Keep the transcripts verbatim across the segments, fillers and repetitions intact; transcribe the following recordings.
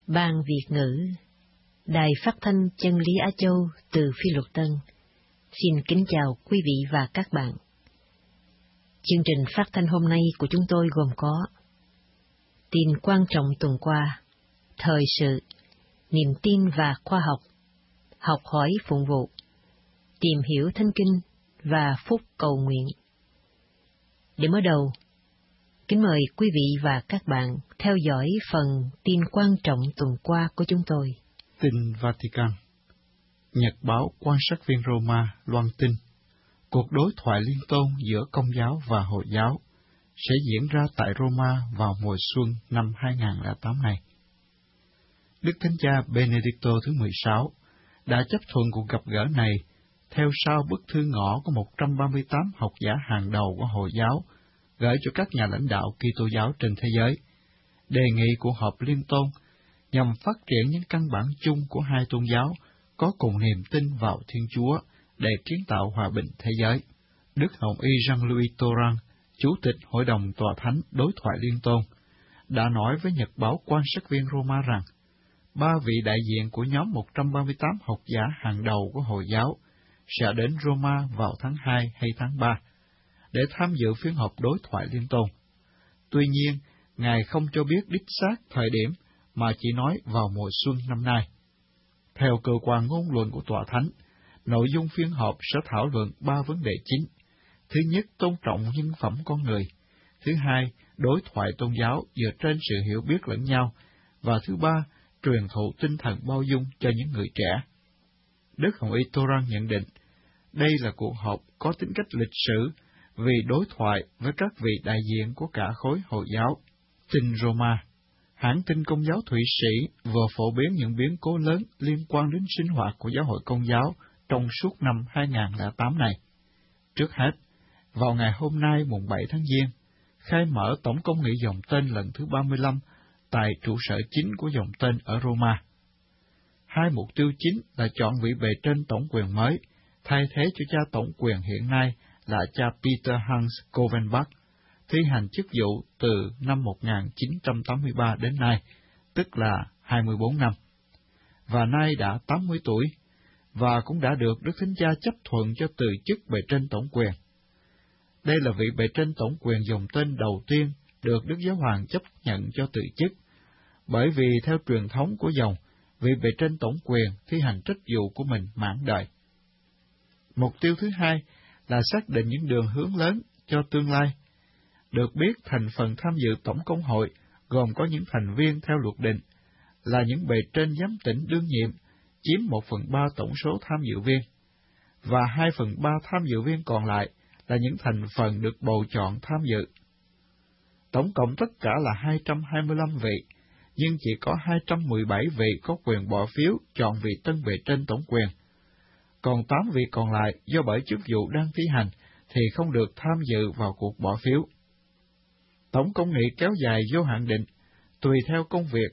Ban Việt ngữ, Đài Phát thanh Chân lý Á Châu từ Phi Luật Tân, xin kính chào quý vị và các bạn. Chương trình phát thanh hôm nay của chúng tôi gồm có tin quan trọng tuần qua, thời sự, niềm tin và khoa học, học hỏi phụng vụ, tìm hiểu Thánh Kinh và phúc cầu nguyện. Để mở đầu, kính mời quý vị và các bạn theo dõi phần tin quan trọng tuần qua của chúng tôi. Tin Vatican. Nhật báo Quan sát viên Roma loan tin cuộc đối thoại liên tôn giữa Công giáo và Hồi giáo sẽ diễn ra tại Roma vào mùa xuân năm hai nghìn lẻ tám này. Đức Thánh Cha Benedicto thứ mười sáu đã chấp thuận cuộc gặp gỡ này theo sau bức thư ngỏ của một trăm ba mươi tám học giả hàng đầu của Hồi giáo gửi cho các nhà lãnh đạo Kitô giáo trên thế giới, đề nghị cuộc họp liên tôn nhằm phát triển những căn bản chung của hai tôn giáo có cùng niềm tin vào Thiên Chúa để kiến tạo hòa bình thế giới. Đức Hồng Y Jean-Louis Torrent, Chủ tịch Hội đồng Tòa Thánh Đối thoại Liên tôn, đã nói với Nhật báo Quan sát viên Roma rằng ba vị đại diện của nhóm một trăm ba mươi tám học giả hàng đầu của Hồi giáo sẽ đến Roma vào tháng hai hay tháng ba để tham dự phiên họp đối thoại liên tôn. Tuy nhiên, Ngài không cho biết đích xác thời điểm, mà chỉ nói vào mùa xuân năm nay. Theo cơ quan ngôn luận của Tòa Thánh, nội dung phiên họp sẽ thảo luận ba vấn đề chính. Thứ nhất, tôn trọng nhân phẩm con người. Thứ hai, đối thoại tôn giáo dựa trên sự hiểu biết lẫn nhau. Và thứ ba, truyền thụ tinh thần bao dung cho những người trẻ. Đức Hồng Y Torrent nhận định, đây là cuộc họp có tính cách lịch sử vì đối thoại với các vị đại diện của cả khối Hồi giáo. Tin Roma. Hãng tin Công giáo Thụy Sĩ vừa phổ biến những biến cố lớn liên quan đến sinh hoạt của giáo hội Công giáo trong suốt năm hai nghìn lẻ tám này. Trước hết, vào ngày hôm nay mùng bảy tháng Giêng, khai mở Tổng công nghị dòng tên lần thứ ba mươi lăm tại trụ sở chính của dòng tên ở Roma. Hai mục tiêu chính là chọn vị bề trên tổng quyền mới, thay thế cho cha tổng quyền hiện nay là cha Peter Hans Covenbach, thi hành chức vụ từ năm một nghìn chín trăm tám mươi ba đến nay, tức là hai mươi bốn năm, và nay đã tám mươi tuổi, và cũng đã được Đức Thánh Cha chấp thuận cho từ chức bề trên tổng quyền. Đây là vị bề trên tổng quyền dòng tên đầu tiên được Đức Giáo Hoàng chấp nhận cho từ chức, bởi vì theo truyền thống của dòng, vị bề trên tổng quyền thi hành trách vụ của mình mãn đời. Mục tiêu thứ hai là xác định những đường hướng lớn cho tương lai. Được biết, thành phần tham dự Tổng công hội gồm có những thành viên theo luật định, là những bề trên giám tỉnh đương nhiệm, chiếm một phần ba tổng số tham dự viên, và hai phần ba tham dự viên còn lại là những thành phần được bầu chọn tham dự. Tổng cộng tất cả là hai trăm hai mươi lăm vị, nhưng chỉ có hai trăm mười bảy vị có quyền bỏ phiếu chọn vị tân bề trên tổng quyền. Còn tám vị còn lại do bởi chức vụ đang thi hành thì không được tham dự vào cuộc bỏ phiếu. Tổng công nghị kéo dài vô hạn định, tùy theo công việc.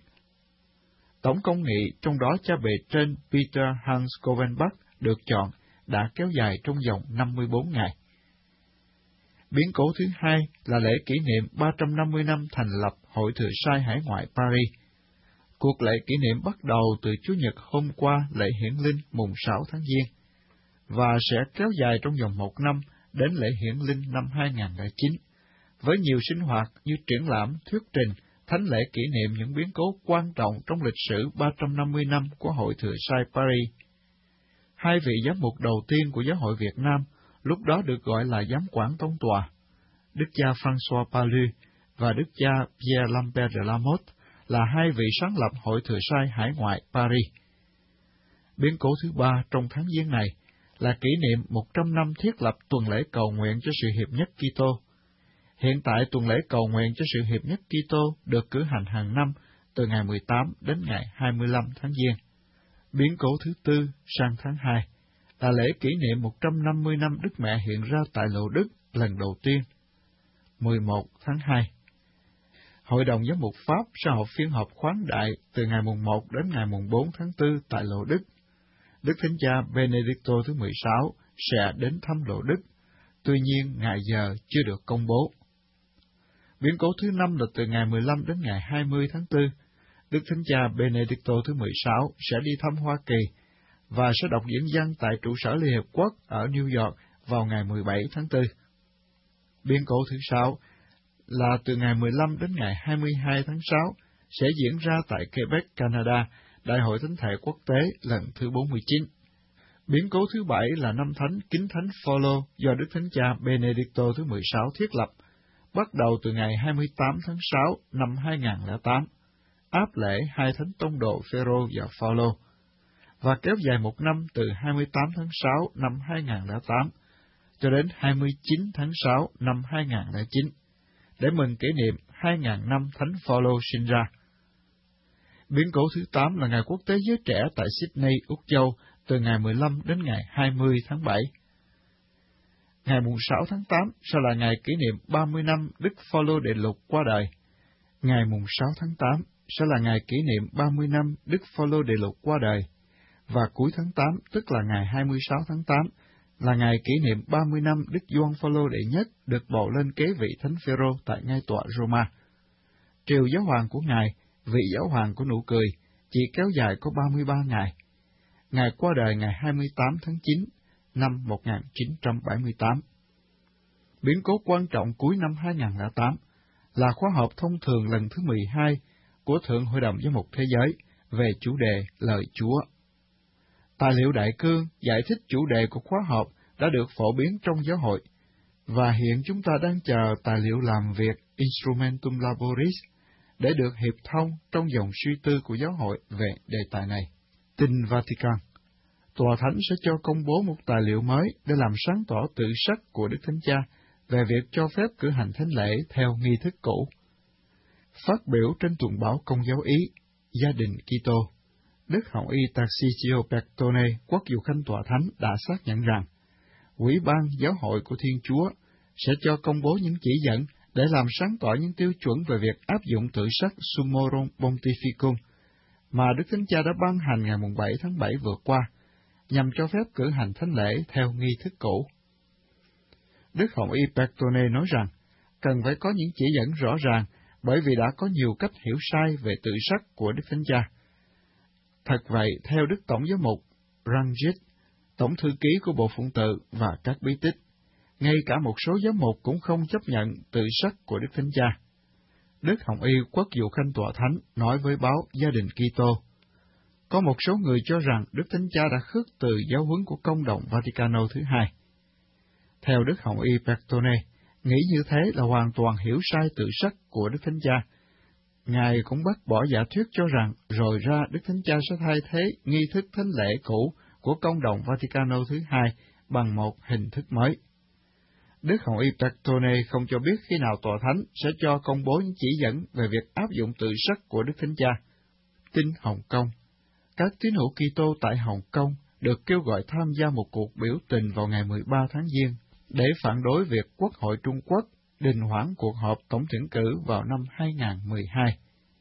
Tổng công nghị trong đó cha bề trên Peter Hans Covenbach được chọn đã kéo dài trong vòng năm mươi bốn ngày. Biến cố thứ hai là lễ kỷ niệm ba trăm năm mươi năm thành lập Hội Thừa Sai Hải ngoại Paris. Cuộc lễ kỷ niệm bắt đầu từ Chủ nhật hôm qua lễ hiển linh mùng sáu tháng Giêng, và sẽ kéo dài trong vòng một năm đến lễ hiển linh năm hai nghìn lẻ chín, với nhiều sinh hoạt như triển lãm, thuyết trình, thánh lễ kỷ niệm những biến cố quan trọng trong lịch sử ba trăm năm mươi năm của Hội Thừa Sai Paris. Hai vị giám mục đầu tiên của Giáo hội Việt Nam lúc đó được gọi là giám quản tông tòa, Đức cha François Palu và Đức cha Pierre Lambert de la Motte, là hai vị sáng lập Hội Thừa Sai Hải ngoại Paris. Biến cố thứ ba trong tháng Giêng này là kỷ niệm một trăm năm thiết lập tuần lễ cầu nguyện cho sự hiệp nhất Kitô. Hiện tại tuần lễ cầu nguyện cho sự hiệp nhất Kitô được cử hành hàng năm từ ngày mười tám đến ngày hai mươi lăm tháng Giêng. Biến cố thứ tư sang tháng hai là lễ kỷ niệm một trăm năm mươi năm Đức Mẹ hiện ra tại Lộ Đức lần đầu tiên, mười một tháng hai. Hội đồng Giám mục Pháp sẽ họp phiên họp khoáng đại từ ngày mùng một đến ngày mùng bốn tháng tư tại Lộ Đức. Đức Thánh Cha Benedicto thứ mười sáu sẽ đến thăm Lộ Đức, tuy nhiên ngày giờ chưa được công bố. Biến cố thứ năm là từ ngày mười lăm đến ngày hai mươi tháng tư, Đức Thánh Cha Benedicto thứ mười sáu sẽ đi thăm Hoa Kỳ và sẽ đọc diễn văn tại trụ sở Liên Hiệp Quốc ở New York vào ngày mười bảy tháng tư. Biến cố thứ sáu là từ ngày mười lăm đến ngày hai mươi hai tháng sáu sẽ diễn ra tại Quebec, Canada, Đại hội Thánh thể quốc tế lần thứ bốn mươi chín. Biến cố thứ bảy là năm thánh Kính Thánh Phaolô do Đức Thánh Cha Benedicto thứ mười sáu thiết lập, bắt đầu từ ngày hai mươi tám tháng sáu năm hai nghìn không trăm lẻ tám, áp lễ hai thánh tông đồ Phêrô và Phaolô, và kéo dài một năm từ hai mươi tám tháng sáu năm hai nghìn không trăm lẻ tám cho đến hai mươi chín tháng sáu năm hai nghìn không trăm lẻ chín, để mừng kỷ niệm hai nghìn năm Thánh Phaolô sinh ra. Biến cố thứ tám là Ngày Quốc tế Giới Trẻ tại Sydney, Úc Châu, từ ngày mười lăm đến ngày hai mươi tháng bảy. Ngày sáu tháng tám sẽ là ngày kỷ niệm ba mươi năm Đức Phaolô Đệ Lục qua đời. Ngày sáu tháng tám sẽ là ngày kỷ niệm ba mươi năm Đức Phaolô Đệ Lục qua đời, và cuối tháng tám, tức là ngày hai mươi sáu tháng tám, là ngày kỷ niệm ba mươi năm Đức Gioan Phaolô Đệ Nhất được bầu lên kế vị Thánh Phêrô tại ngai tọa Roma. Triều giáo hoàng của Ngài, vị giáo hoàng của nụ cười, chỉ kéo dài có ba mươi ba ngày. Ngài qua đời ngày hai mươi tám tháng chín năm một nghìn chín trăm bảy mươi tám. Biến cố quan trọng cuối năm hai nghìn không trăm lẻ tám là khóa họp thông thường lần thứ mười hai của Thượng Hội đồng Giám mục Thế giới về chủ đề Lời Chúa. Tài liệu đại cương giải thích chủ đề của khóa họp đã được phổ biến trong giáo hội, và hiện chúng ta đang chờ tài liệu làm việc Instrumentum Laboris để được hiệp thông trong dòng suy tư của giáo hội về đề tài này. Tin Vatican: Tòa Thánh sẽ cho công bố một tài liệu mới để làm sáng tỏ tự sắc của Đức Thánh Cha về việc cho phép cử hành thánh lễ theo nghi thức cũ. Phát biểu trên tuần báo Công giáo Ý, Gia đình Kitô, Đức Hồng Y Tarcisio Bertone, quốc vụ khanh Tòa Thánh đã xác nhận rằng Ủy ban Giáo hội của Thiên Chúa sẽ cho công bố những chỉ dẫn để làm sáng tỏ những tiêu chuẩn về việc áp dụng tự sắc Summorum Pontificum mà Đức Thánh Cha đã ban hành ngày bảy tháng bảy vừa qua, nhằm cho phép cử hành thánh lễ theo nghi thức cũ. Đức Hồng Y Bertone nói rằng, cần phải có những chỉ dẫn rõ ràng, bởi vì đã có nhiều cách hiểu sai về tự sắc của Đức Thánh Cha. Thật vậy, theo Đức Tổng giám mục Ranjit, Tổng thư ký của Bộ Phụng tự và các bí tích, ngay cả một số giám mục cũng không chấp nhận tự sắc của Đức Thánh Cha. Đức Hồng Y quốc vụ khanh Tòa Thánh nói với báo Gia đình Kitô, có một số người cho rằng Đức Thánh Cha đã khước từ giáo huấn của Công đồng Vaticano thứ hai. Theo Đức Hồng Y Bertone, nghĩ như thế là hoàn toàn hiểu sai tự sắc của Đức Thánh Cha. Ngài cũng bác bỏ giả thuyết cho rằng rồi ra Đức Thánh Cha sẽ thay thế nghi thức thánh lễ cũ của Công đồng Vaticano thứ hai bằng một hình thức mới. Đức Hồng Y Bertone không cho biết khi nào Tòa Thánh sẽ cho công bố những chỉ dẫn về việc áp dụng tự sắc của Đức Thánh Cha. Tin Hồng Kông: Các tín hữu Kitô tại Hồng Kông được kêu gọi tham gia một cuộc biểu tình vào ngày mười ba tháng Giêng để phản đối việc Quốc hội Trung Quốc đình hoãn cuộc họp tổng tuyển cử vào năm hai nghìn không trăm mười hai.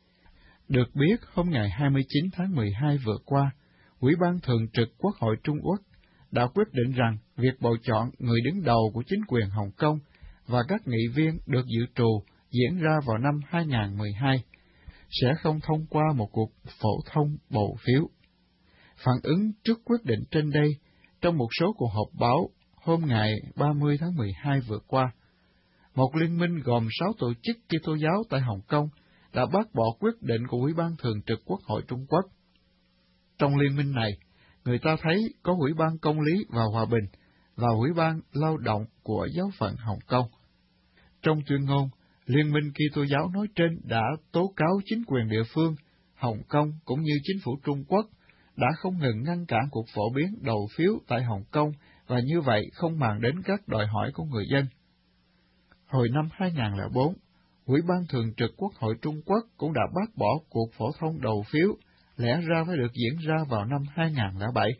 Được biết, hôm ngày hai mươi chín tháng mười hai vừa qua, Ủy ban Thường trực Quốc hội Trung Quốc đã quyết định rằng việc bầu chọn người đứng đầu của chính quyền Hồng Kông và các nghị viên được dự trù diễn ra vào năm hai nghìn không trăm mười hai sẽ không thông qua một cuộc phổ thông bầu phiếu. Phản ứng trước quyết định trên đây, trong một số cuộc họp báo hôm ngày ba mươi tháng mười hai vừa qua, một liên minh gồm sáu tổ chức Kitô giáo tại Hồng Kông đã bác bỏ quyết định của Ủy ban Thường trực Quốc hội Trung Quốc. Trong liên minh này, người ta thấy có Ủy ban Công lý và Hòa bình và Ủy ban Lao động của giáo phận Hồng Kông. Trong tuyên ngôn, Liên minh Kitô giáo nói trên đã tố cáo chính quyền địa phương, Hồng Kông cũng như chính phủ Trung Quốc đã không ngừng ngăn cản cuộc phổ biến đầu phiếu tại Hồng Kông và như vậy không màng đến các đòi hỏi của người dân. Hồi năm hai nghìn không trăm lẻ bốn, Ủy ban Thường trực Quốc hội Trung Quốc cũng đã bác bỏ cuộc phổ thông đầu phiếu, lẽ ra phải được diễn ra vào năm hai nghìn không trăm lẻ bảy.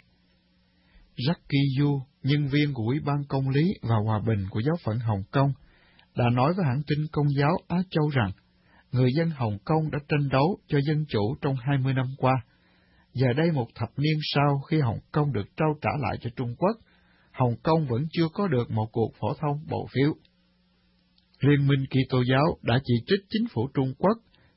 Jackie Yu, nhân viên của Ủy ban Công lý và Hòa bình của giáo phận Hồng Kông, đã nói với hãng tin Công giáo Á Châu rằng, người dân Hồng Kông đã tranh đấu cho dân chủ trong hai mươi năm qua. Giờ đây một thập niên sau khi Hồng Kông được trao trả lại cho Trung Quốc, Hồng Kông vẫn chưa có được một cuộc phổ thông bầu phiếu. Liên minh Kitô giáo đã chỉ trích chính phủ Trung Quốc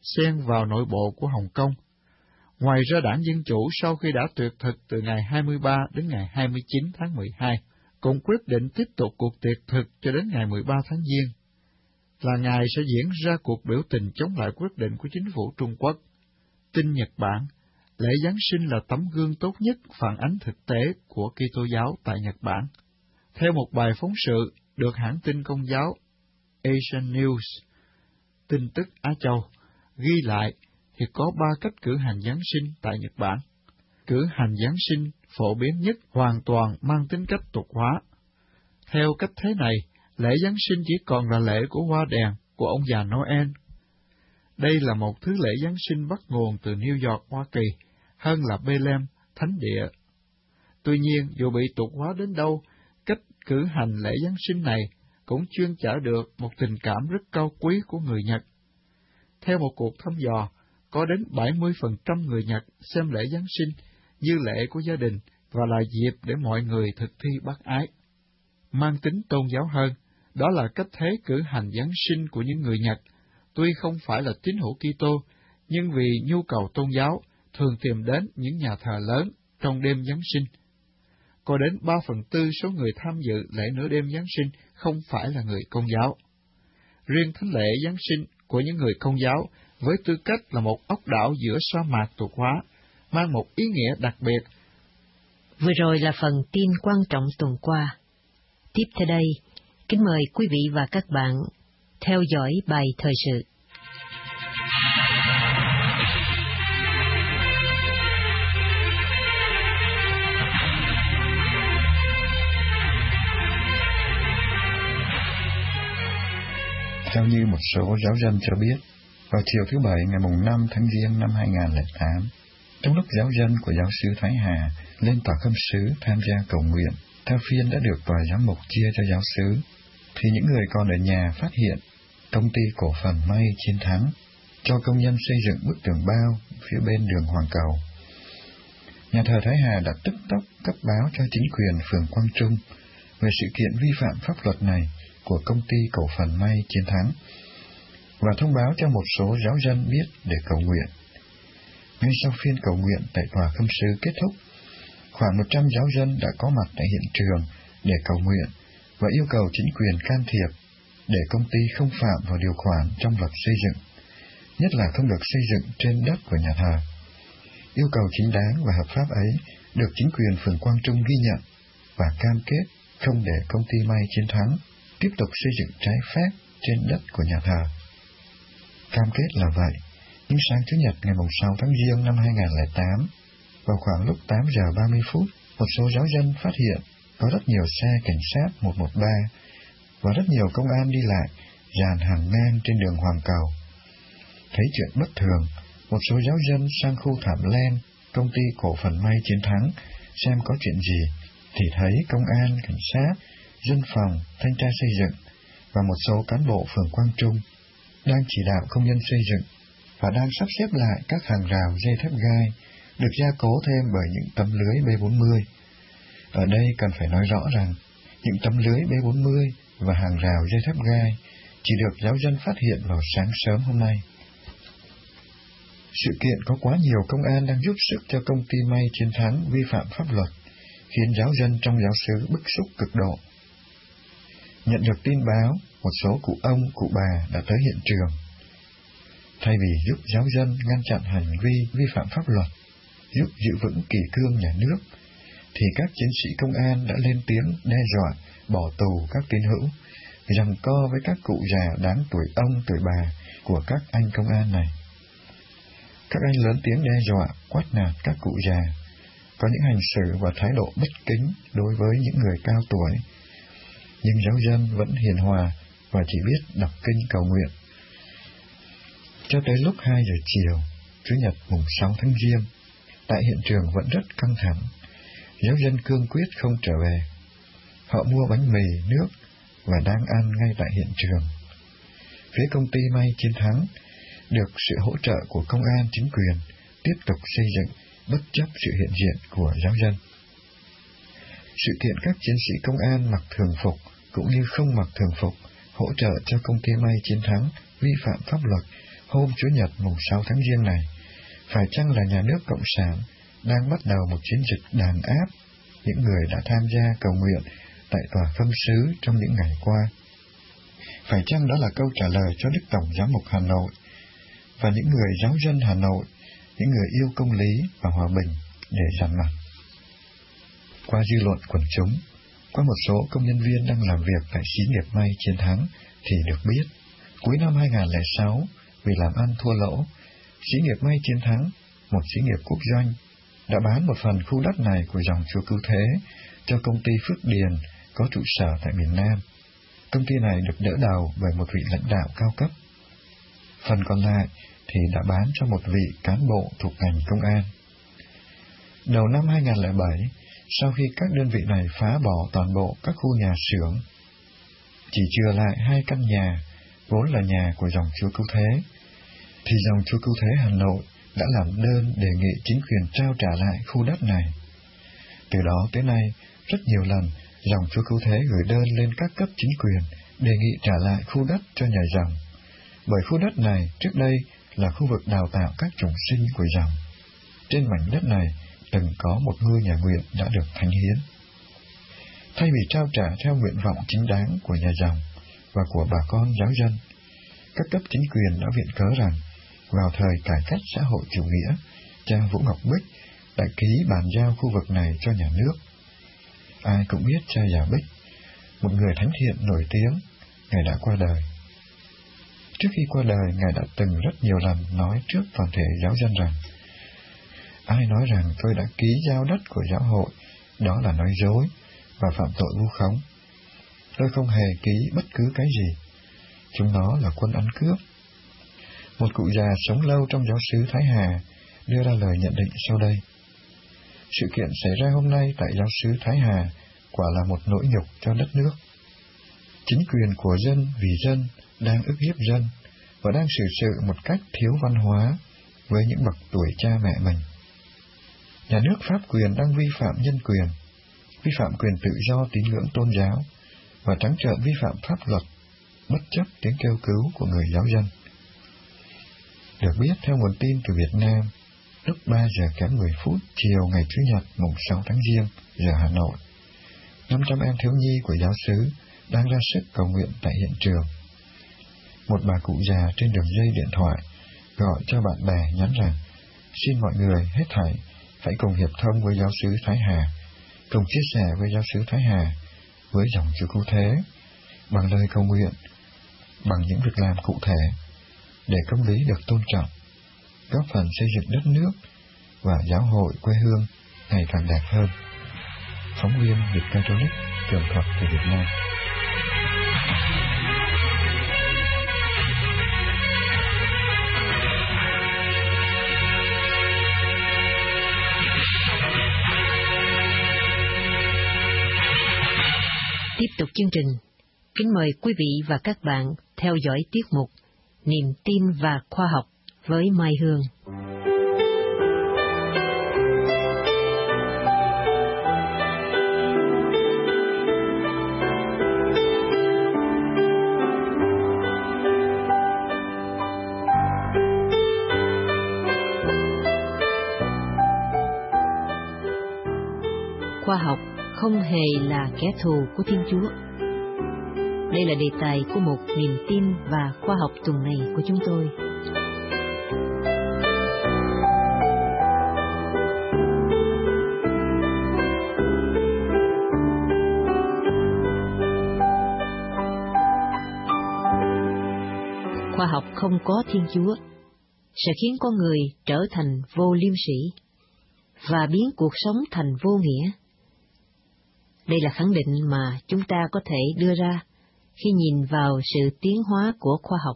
xen vào nội bộ của Hồng Kông. Ngoài ra, Đảng Dân Chủ sau khi đã tuyệt thực từ ngày hai mươi ba đến ngày hai mươi chín tháng mười hai, cũng quyết định tiếp tục cuộc tuyệt thực cho đến ngày mười ba tháng Giêng, là ngày sẽ diễn ra cuộc biểu tình chống lại quyết định của chính phủ Trung Quốc. Tin Nhật Bản, lễ Giáng sinh là tấm gương tốt nhất phản ánh thực tế của Kitô giáo tại Nhật Bản. Theo một bài phóng sự được hãng tin Công giáo Asian News, tin tức Á Châu, ghi lại, thì có ba cách cử hành Giáng sinh tại Nhật Bản. Cử hành Giáng sinh phổ biến nhất hoàn toàn mang tính cách tục hóa. Theo cách thế này, lễ Giáng sinh chỉ còn là lễ của hoa đèn của ông già Noel. Đây là một thứ lễ Giáng sinh bắt nguồn từ New York, Hoa Kỳ, hơn là Bethlehem, thánh địa. Tuy nhiên, dù bị tục hóa đến đâu, cách cử hành lễ Giáng sinh này cũng chuyên chở được một tình cảm rất cao quý của người Nhật. Theo một cuộc thăm dò, có đến bảy mươi phần trăm người Nhật xem lễ Giáng sinh như lễ của gia đình và là dịp để mọi người thực thi bác ái. Mang tính tôn giáo hơn, đó là cách thế cử hành Giáng sinh của những người Nhật, tuy không phải là tín hữu Kitô, nhưng vì nhu cầu tôn giáo, thường tìm đến những nhà thờ lớn trong đêm Giáng sinh. Có đến ba phần tư số người tham dự lễ nửa đêm Giáng sinh không phải là người Công giáo. Riêng thánh lễ Giáng sinh của những người Công giáo với tư cách là một ốc đảo giữa sa mạc tục hóa, mang một ý nghĩa đặc biệt. Vừa rồi là phần tin quan trọng tuần qua. Tiếp theo đây, kính mời quý vị và các bạn theo dõi bài thời sự. Theo như một số giáo dân cho biết, vào chiều thứ Bảy ngày mùng năm tháng Giêng năm hai nghìn không trăm lẻ tám, trong lúc giáo dân của giáo sư Thái Hà lên tòa khâm sứ tham gia cầu nguyện, theo phiên đã được tòa giám mục chia cho giáo xứ, thì những người còn ở nhà phát hiện công ty cổ phần may Chiến Thắng cho công nhân xây dựng bức tường bao phía bên đường Hoàng Cầu. Nhà thờ Thái Hà đã tức tốc cấp báo cho chính quyền phường Quang Trung về sự kiện vi phạm pháp luật này của công ty cổ phần may Chiến Thắng, và thông báo cho một số giáo dân biết để cầu nguyện. Ngay sau phiên cầu nguyện tại tòa khâm sứ kết thúc, khoảng một trăm giáo dân đã có mặt tại hiện trường để cầu nguyện và yêu cầu chính quyền can thiệp để công ty không phạm vào điều khoản trong luật xây dựng, nhất là không được xây dựng trên đất của nhà thờ. Yêu cầu chính đáng và hợp pháp ấy được chính quyền phường Quang Trung ghi nhận và cam kết không để công ty may Chiến Thắng tiếp tục xây dựng trái phép trên đất của nhà thờ. Cam kết là vậy, nhưng sáng Chủ nhật ngày sáu tháng Giêng năm hai nghìn không trăm lẻ tám, vào khoảng lúc tám giờ ba mươi phút, một số giáo dân phát hiện có rất nhiều xe cảnh sát một một ba và rất nhiều công an đi lại, dàn hàng ngang trên đường Hoàng Cầu. Thấy chuyện bất thường, một số giáo dân sang khu Thảm Len, công ty cổ phần may Chiến Thắng, xem có chuyện gì, thì thấy công an, cảnh sát, dân phòng, thanh tra xây dựng và một số cán bộ phường Quang Trung đang chỉ đạo công nhân xây dựng và đang sắp xếp lại các hàng rào dây thép gai được gia cố thêm bởi những tấm lưới B bốn mươi. Ở đây cần phải nói rõ rằng, những tấm lưới B bốn mươi và hàng rào dây thép gai chỉ được giáo dân phát hiện vào sáng sớm hôm nay. Sự kiện có quá nhiều công an đang giúp sức cho công ty may Chiến Thắng vi phạm pháp luật, khiến giáo dân trong giáo xứ bức xúc cực độ. Nhận được tin báo, một số cụ ông, cụ bà đã tới hiện trường. Thay vì giúp giáo dân ngăn chặn hành vi vi phạm pháp luật, giúp giữ vững kỷ cương nhà nước, thì các chiến sĩ công an đã lên tiếng đe dọa bỏ tù các tín hữu, giằng co với các cụ già đáng tuổi ông tuổi bà của các anh công an này. Các anh lớn tiếng đe dọa, quát nạt các cụ già, có những hành xử và thái độ bất kính đối với những người cao tuổi. Nhưng giáo dân vẫn hiền hòa và chỉ biết đọc kinh cầu nguyện. Cho tới lúc hai giờ chiều, Chủ nhật mùng sáu tháng Giêng, tại hiện trường vẫn rất căng thẳng. Giáo dân cương quyết không trở về. Họ mua bánh mì, nước và đang ăn ngay tại hiện trường. Phía công ty may Chiến Thắng được sự hỗ trợ của công an chính quyền tiếp tục xây dựng bất chấp sự hiện diện của giáo dân. Sự kiện các chiến sĩ công an mặc thường phục cũng như không mặc thường phục hỗ trợ cho công ty may Chiến Thắng vi phạm pháp luật hôm Chủ nhật mùng sáu tháng Giêng này, phải chăng là nhà nước Cộng sản đang bắt đầu một chiến dịch đàn áp những người đã tham gia cầu nguyện tại tòa khâm sứ trong những ngày qua? Phải chăng đó là câu trả lời cho Đức Tổng Giám mục Hà Nội và những người giáo dân Hà Nội, những người yêu công lý và hòa bình để dằn mặt? Qua dư luận quần chúng, qua một số công nhân viên đang làm việc tại xí nghiệp may Chiến Thắng thì được biết, cuối năm hai nghìn không trăm lẻ sáu, vì làm ăn thua lỗ, xí nghiệp may Chiến Thắng, một xí nghiệp quốc doanh, đã bán một phần khu đất này của dòng Chúa Cứu Thế cho công ty Phước Điền có trụ sở tại miền Nam. Công ty này được đỡ đầu bởi một vị lãnh đạo cao cấp. Phần còn lại thì đã bán cho một vị cán bộ thuộc ngành công an. Đầu năm hai nghìn không trăm lẻ bảy, sau khi các đơn vị này phá bỏ toàn bộ các khu nhà xưởng, chỉ chừa lại hai căn nhà vốn là nhà của dòng Chúa Cứu Thế, thì dòng Chúa Cứu Thế Hà Nội đã làm đơn đề nghị chính quyền trao trả lại khu đất này. Từ đó tới nay, rất nhiều lần dòng Chúa Cứu Thế gửi đơn lên các cấp chính quyền đề nghị trả lại khu đất cho nhà dòng, bởi khu đất này trước đây là khu vực đào tạo các chủng sinh của dòng. Trên mảnh đất này từng có một ngôi nhà nguyện đã được thánh hiến. Thay vì trao trả theo nguyện vọng chính đáng của nhà dòng và của bà con giáo dân, các cấp chính quyền đã viện cớ rằng vào thời cải cách xã hội chủ nghĩa, cha Vũ Ngọc Bích đã ký bàn giao khu vực này cho nhà nước. Ai cũng biết cha già Bích, một người thánh thiện nổi tiếng, Ngài đã qua đời. Trước khi qua đời, Ngài đã từng rất nhiều lần nói trước toàn thể giáo dân rằng: ai nói rằng tôi đã ký giao đất của giáo hội, đó là nói dối và phạm tội vu khống. Tôi không hề ký bất cứ cái gì. Chúng nó là quân ăn cướp. Một cụ già sống lâu trong giáo xứ Thái Hà đưa ra lời nhận định sau đây: sự kiện xảy ra hôm nay tại giáo xứ Thái Hà quả là một nỗi nhục cho đất nước. Chính quyền của dân vì dân đang ức hiếp dân và đang xử sự một cách thiếu văn hóa với những bậc tuổi cha mẹ mình. Nhà nước pháp quyền đang vi phạm nhân quyền, vi phạm quyền tự do tín ngưỡng tôn giáo và trắng trợn vi phạm pháp luật, bất chấp tiếng kêu cứu của người giáo dân. Được biết theo nguồn tin từ Việt Nam, lúc ba giờ kém mười phút chiều ngày Chủ nhật mùng sáu tháng Giêng giờ Hà Nội, năm trăm em thiếu nhi của giáo xứ đang ra sức cầu nguyện tại hiện trường. Một bà cụ già trên đường dây điện thoại gọi cho bạn bè nhắn rằng xin mọi người hết thảy phải cùng hiệp thông với giáo xứ Thái Hà, cùng chia sẻ với giáo xứ Thái Hà, với dòng Chúa Cứu Thế, bằng lời cầu nguyện, bằng những việc làm cụ thể, để công lý được tôn trọng, góp phần xây dựng đất nước và giáo hội quê hương ngày càng đẹp hơn. Phóng viên Việt Catholic, tường thuật từ Việt Nam. Tiếp tục chương trình, kính mời quý vị và các bạn theo dõi tiết mục Niềm tin và khoa học với Mai Hương. Khoa học không hề là kẻ thù của Thiên Chúa. Đây là đề tài của một niềm tin và khoa học tuần này của chúng tôi. Khoa học không có Thiên Chúa sẽ khiến con người trở thành vô liêm sỉ và biến cuộc sống thành vô nghĩa. Đây là khẳng định mà chúng ta có thể đưa ra khi nhìn vào sự tiến hóa của khoa học.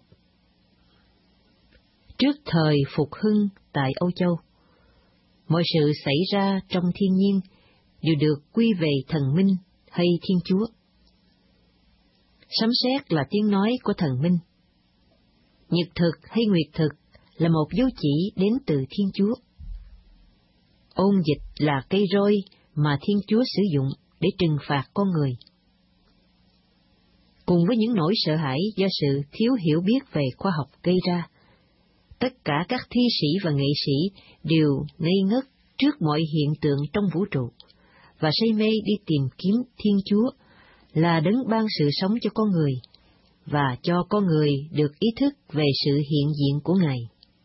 Trước thời phục hưng tại Âu Châu, mọi sự xảy ra trong thiên nhiên đều được quy về thần minh hay Thiên Chúa. Sấm sét là tiếng nói của thần minh. Nhật thực hay nguyệt thực là một dấu chỉ đến từ Thiên Chúa. Ôn dịch là cây roi mà Thiên Chúa sử dụng để trừng phạt con người. Cùng với những nỗi sợ hãi do sự thiếu hiểu biết về khoa học gây ra, tất cả các thi sĩ và nghệ sĩ đều ngây ngất trước mọi hiện tượng trong vũ trụ, và say mê đi tìm kiếm Thiên Chúa là đấng ban sự sống cho con người, và cho con người được ý thức về sự hiện diện của Ngài.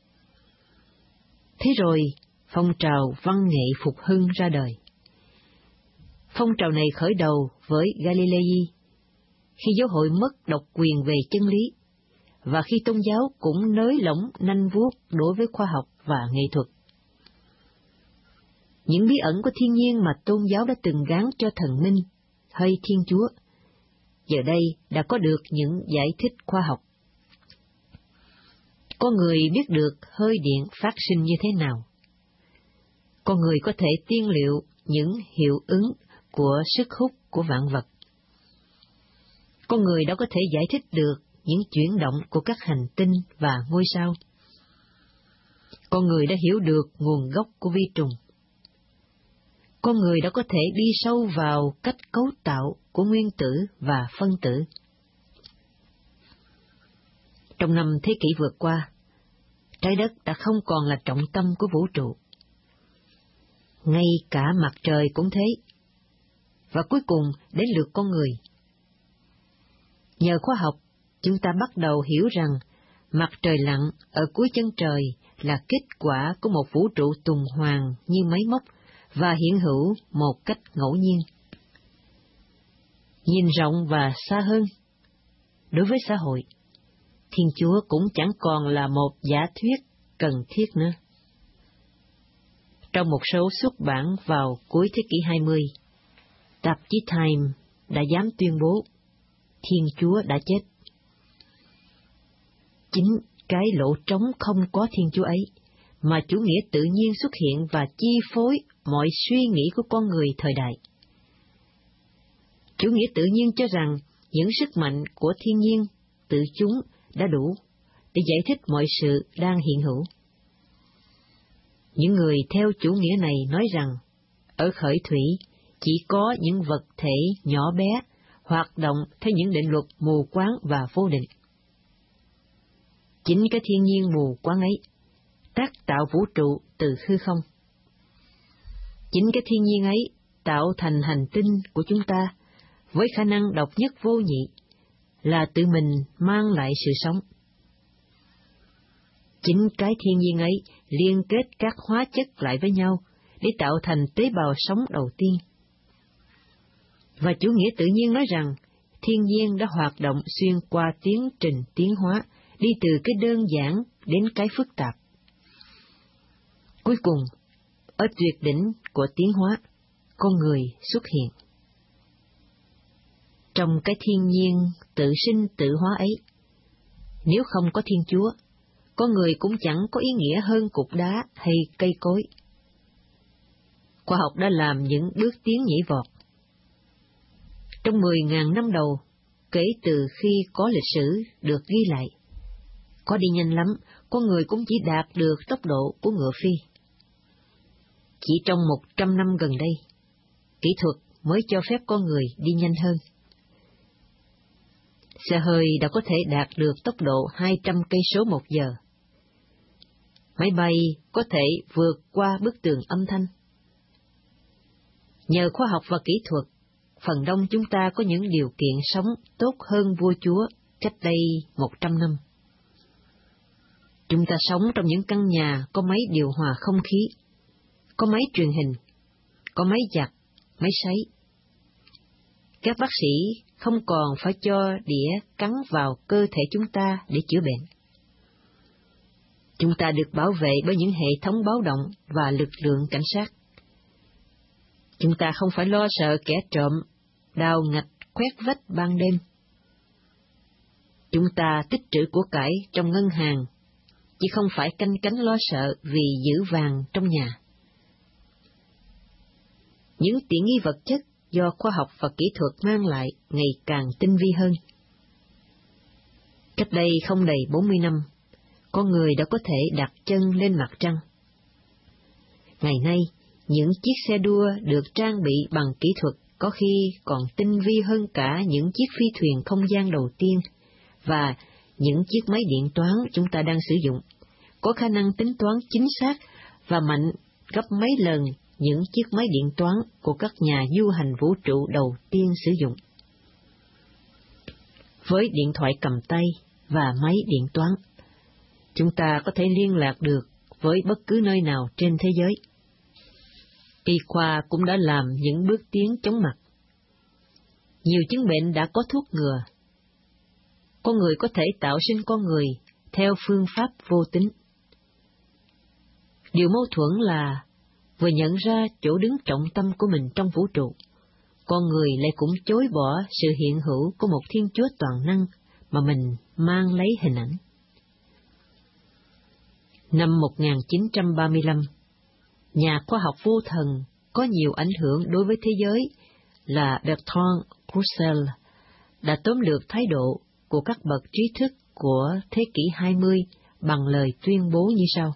Thế rồi, phong trào văn nghệ phục hưng ra đời. Phong trào này khởi đầu với Galilei, khi giáo hội mất độc quyền về chân lý, và khi tôn giáo cũng nới lỏng nanh vuốt đối với khoa học và nghệ thuật. Những bí ẩn của thiên nhiên mà tôn giáo đã từng gán cho thần minh hay Thiên Chúa, giờ đây đã có được những giải thích khoa học. Con người biết được hơi điện phát sinh như thế nào. Con người có thể tiên liệu những hiệu ứng của sức hút của vạn vật. Con người đã có thể giải thích được những chuyển động của các hành tinh và ngôi sao. Con người đã hiểu được nguồn gốc của vi trùng. Con người đã có thể đi sâu vào cách cấu tạo của nguyên tử và phân tử. Trong năm thế kỷ vừa qua, trái đất đã không còn là trọng tâm của vũ trụ. Ngay cả mặt trời cũng thế. Và cuối cùng đến lượt con người. Nhờ khoa học, chúng ta bắt đầu hiểu rằng mặt trời lặn ở cuối chân trời là kết quả của một vũ trụ tuần hoàn như máy móc và hiện hữu một cách ngẫu nhiên. Nhìn rộng và xa hơn, đối với xã hội, Thiên Chúa cũng chẳng còn là một giả thuyết cần thiết nữa. Trong một số xuất bản vào cuối thế kỷ hai mươi, tạp chí Time đã dám tuyên bố Thiên Chúa đã chết. Chính cái lỗ trống không có Thiên Chúa ấy mà chủ nghĩa tự nhiên xuất hiện và chi phối mọi suy nghĩ của con người thời đại. Chủ nghĩa tự nhiên cho rằng những sức mạnh của thiên nhiên tự chúng đã đủ để giải thích mọi sự đang hiện hữu. Những người theo chủ nghĩa này nói rằng ở khởi thủy chỉ có những vật thể nhỏ bé hoạt động theo những định luật mù quáng và vô định. Chính cái thiên nhiên mù quáng ấy tác tạo vũ trụ từ hư không. Chính cái thiên nhiên ấy tạo thành hành tinh của chúng ta với khả năng độc nhất vô nhị là tự mình mang lại sự sống. Chính cái thiên nhiên ấy liên kết các hóa chất lại với nhau để tạo thành tế bào sống đầu tiên. Và chủ nghĩa tự nhiên nói rằng thiên nhiên đã hoạt động xuyên qua tiến trình tiến hóa, đi từ cái đơn giản đến cái phức tạp. Cuối cùng, ở tuyệt đỉnh của tiến hóa, con người xuất hiện. Trong cái thiên nhiên tự sinh tự hóa ấy, nếu không có Thiên Chúa, con người cũng chẳng có ý nghĩa hơn cục đá hay cây cối. Khoa học đã làm những bước tiến nhảy vọt. Trong mười ngàn năm đầu, kể từ khi có lịch sử được ghi lại, có đi nhanh lắm, con người cũng chỉ đạt được tốc độ của ngựa phi. Chỉ trong một trăm năm gần đây, kỹ thuật mới cho phép con người đi nhanh hơn. Xe hơi đã có thể đạt được tốc độ hai trăm cây số một giờ. Máy bay có thể vượt qua bức tường âm thanh. Nhờ khoa học và kỹ thuật, phần đông chúng ta có những điều kiện sống tốt hơn vua chúa cách đây một trăm năm. Chúng ta sống trong những căn nhà có máy điều hòa không khí, có máy truyền hình, có máy giặt, máy sấy. Các bác sĩ không còn phải cho đĩa cắn vào cơ thể chúng ta để chữa bệnh. Chúng ta được bảo vệ bởi những hệ thống báo động và lực lượng cảnh sát. Chúng ta không phải lo sợ kẻ trộm, đào ngạch, khoét vách ban đêm. Chúng ta tích trữ của cải trong ngân hàng, chứ không phải canh cánh lo sợ vì giữ vàng trong nhà. Những tiện nghi vật chất do khoa học và kỹ thuật mang lại ngày càng tinh vi hơn. Cách đây không đầy bốn mươi năm, con người đã có thể đặt chân lên mặt trăng. Ngày nay, những chiếc xe đua được trang bị bằng kỹ thuật có khi còn tinh vi hơn cả những chiếc phi thuyền không gian đầu tiên, và những chiếc máy điện toán chúng ta đang sử dụng có khả năng tính toán chính xác và mạnh gấp mấy lần những chiếc máy điện toán của các nhà du hành vũ trụ đầu tiên sử dụng. Với điện thoại cầm tay và máy điện toán, chúng ta có thể liên lạc được với bất cứ nơi nào trên thế giới. Y khoa cũng đã làm những bước tiến chóng mặt. Nhiều chứng bệnh đã có thuốc ngừa. Con người có thể tạo sinh con người theo phương pháp vô tính. Điều mâu thuẫn là vừa nhận ra chỗ đứng trọng tâm của mình trong vũ trụ, con người lại cũng chối bỏ sự hiện hữu của một Thiên Chúa toàn năng mà mình mang lấy hình ảnh. Năm một nghìn chín trăm ba mươi lăm, nhà khoa học vô thần có nhiều ảnh hưởng đối với thế giới là Bertrand Russell đã tóm lược thái độ của các bậc trí thức của thế kỷ hai mươi bằng lời tuyên bố như sau.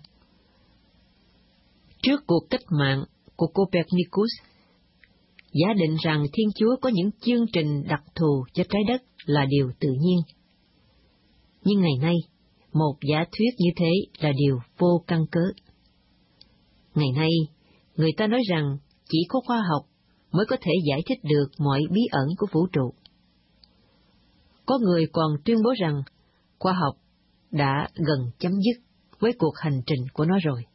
Trước cuộc cách mạng của Copernicus, giả định rằng Thiên Chúa có những chương trình đặc thù cho trái đất là điều tự nhiên. Nhưng ngày nay, một giả thuyết như thế là điều vô căn cứ. Ngày nay, người ta nói rằng chỉ có khoa học mới có thể giải thích được mọi bí ẩn của vũ trụ. Có người còn tuyên bố rằng khoa học đã gần chấm dứt với cuộc hành trình của nó rồi.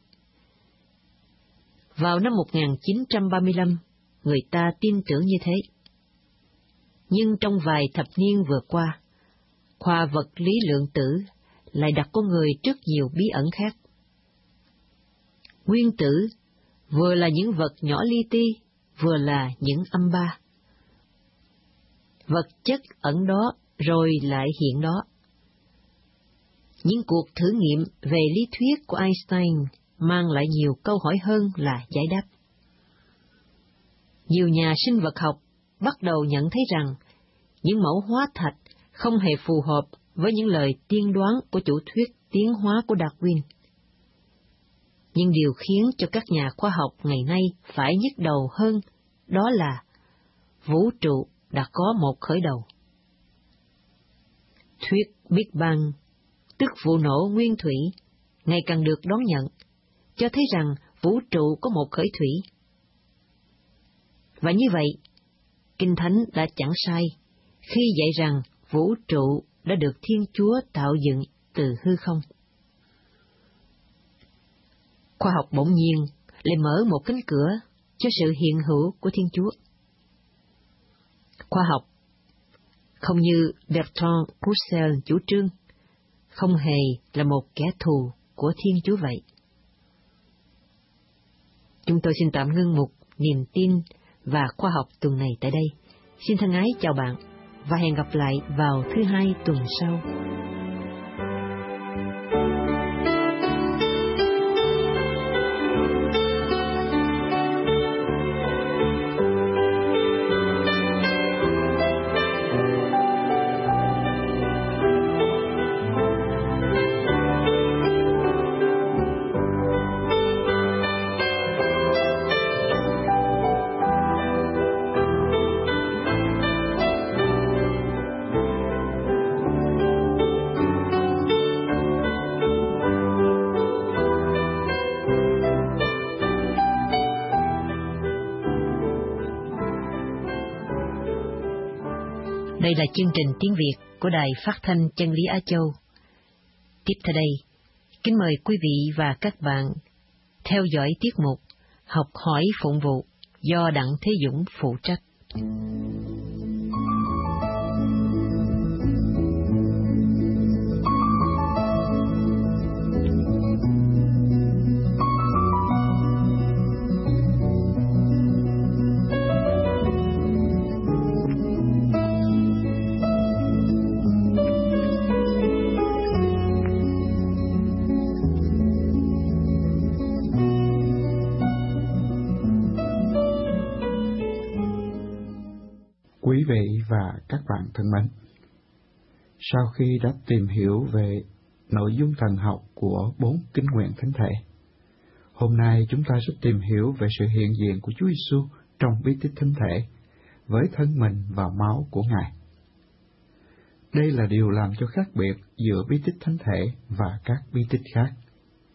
Vào năm một nghìn chín trăm ba mươi lăm, người ta tin tưởng như thế. Nhưng trong vài thập niên vừa qua, khoa vật lý lượng tử lại đặt con người trước nhiều bí ẩn khác. Nguyên tử vừa là những vật nhỏ li ti, vừa là những âm ba. Vật chất ẩn đó rồi lại hiện đó. Những cuộc thử nghiệm về lý thuyết của Einstein mang lại nhiều câu hỏi hơn là giải đáp. Nhiều nhà sinh vật học bắt đầu nhận thấy rằng những mẫu hóa thạch không hề phù hợp với những lời tiên đoán của chủ thuyết tiến hóa của Darwin. Nhưng điều khiến cho các nhà khoa học ngày nay phải nhức đầu hơn đó là vũ trụ đã có một khởi đầu. Thuyết Big Bang, tức vụ nổ nguyên thủy, ngày càng được đón nhận, cho thấy rằng vũ trụ có một khởi thủy. Và như vậy, Kinh Thánh đã chẳng sai khi dạy rằng vũ trụ đã được Thiên Chúa tạo dựng từ hư không. Khoa học bỗng nhiên lại mở một cánh cửa cho sự hiện hữu của Thiên Chúa. Khoa học, không như Bertrand Russell chủ trương, không hề là một kẻ thù của Thiên Chúa vậy. Chúng tôi xin tạm ngưng mục Niềm tin và khoa học tuần này tại đây. Xin thân ái chào bạn và hẹn gặp lại vào thứ hai tuần sau. Đây là chương trình tiếng Việt của Đài Phát thanh Chân lý Á Châu. Tiếp theo đây, kính mời quý vị và các bạn theo dõi tiết mục Học hỏi phụng vụ do Đặng Thế Dũng phụ trách. Quý vị và các bạn thân mến, sau khi đã tìm hiểu về nội dung thần học của bốn kinh nguyện thánh thể, hôm nay chúng ta sẽ tìm hiểu về sự hiện diện của Chúa Giêsu trong bí tích thánh thể với thân mình và máu của Ngài. Đây là điều làm cho khác biệt giữa bí tích thánh thể và các bí tích khác.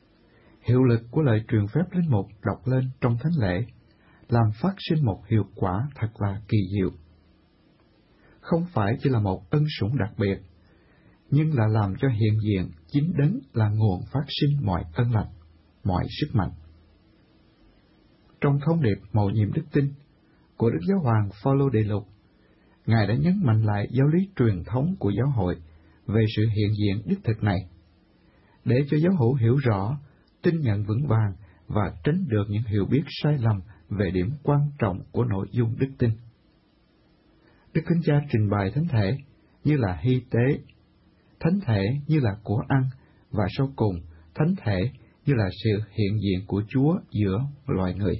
Hiệu lực của lời truyền phép linh mục đọc lên trong thánh lễ làm phát sinh một hiệu quả thật là kỳ diệu. Không phải chỉ là một ân sủng đặc biệt, nhưng là làm cho hiện diện chính đấng là nguồn phát sinh mọi ân lành, mọi sức mạnh. Trong thông điệp mầu nhiệm đức tin của Đức Giáo hoàng Phaolô Đệ Lục, Ngài đã nhấn mạnh lại giáo lý truyền thống của giáo hội về sự hiện diện đích thực này, để cho giáo hữu hiểu rõ, tin nhận vững vàng và tránh được những hiểu biết sai lầm về điểm quan trọng của nội dung đức tin. Đức Thánh Cha trình bày thánh thể như là hy tế, thánh thể như là của ăn, và sau cùng thánh thể như là sự hiện diện của Chúa giữa loài người.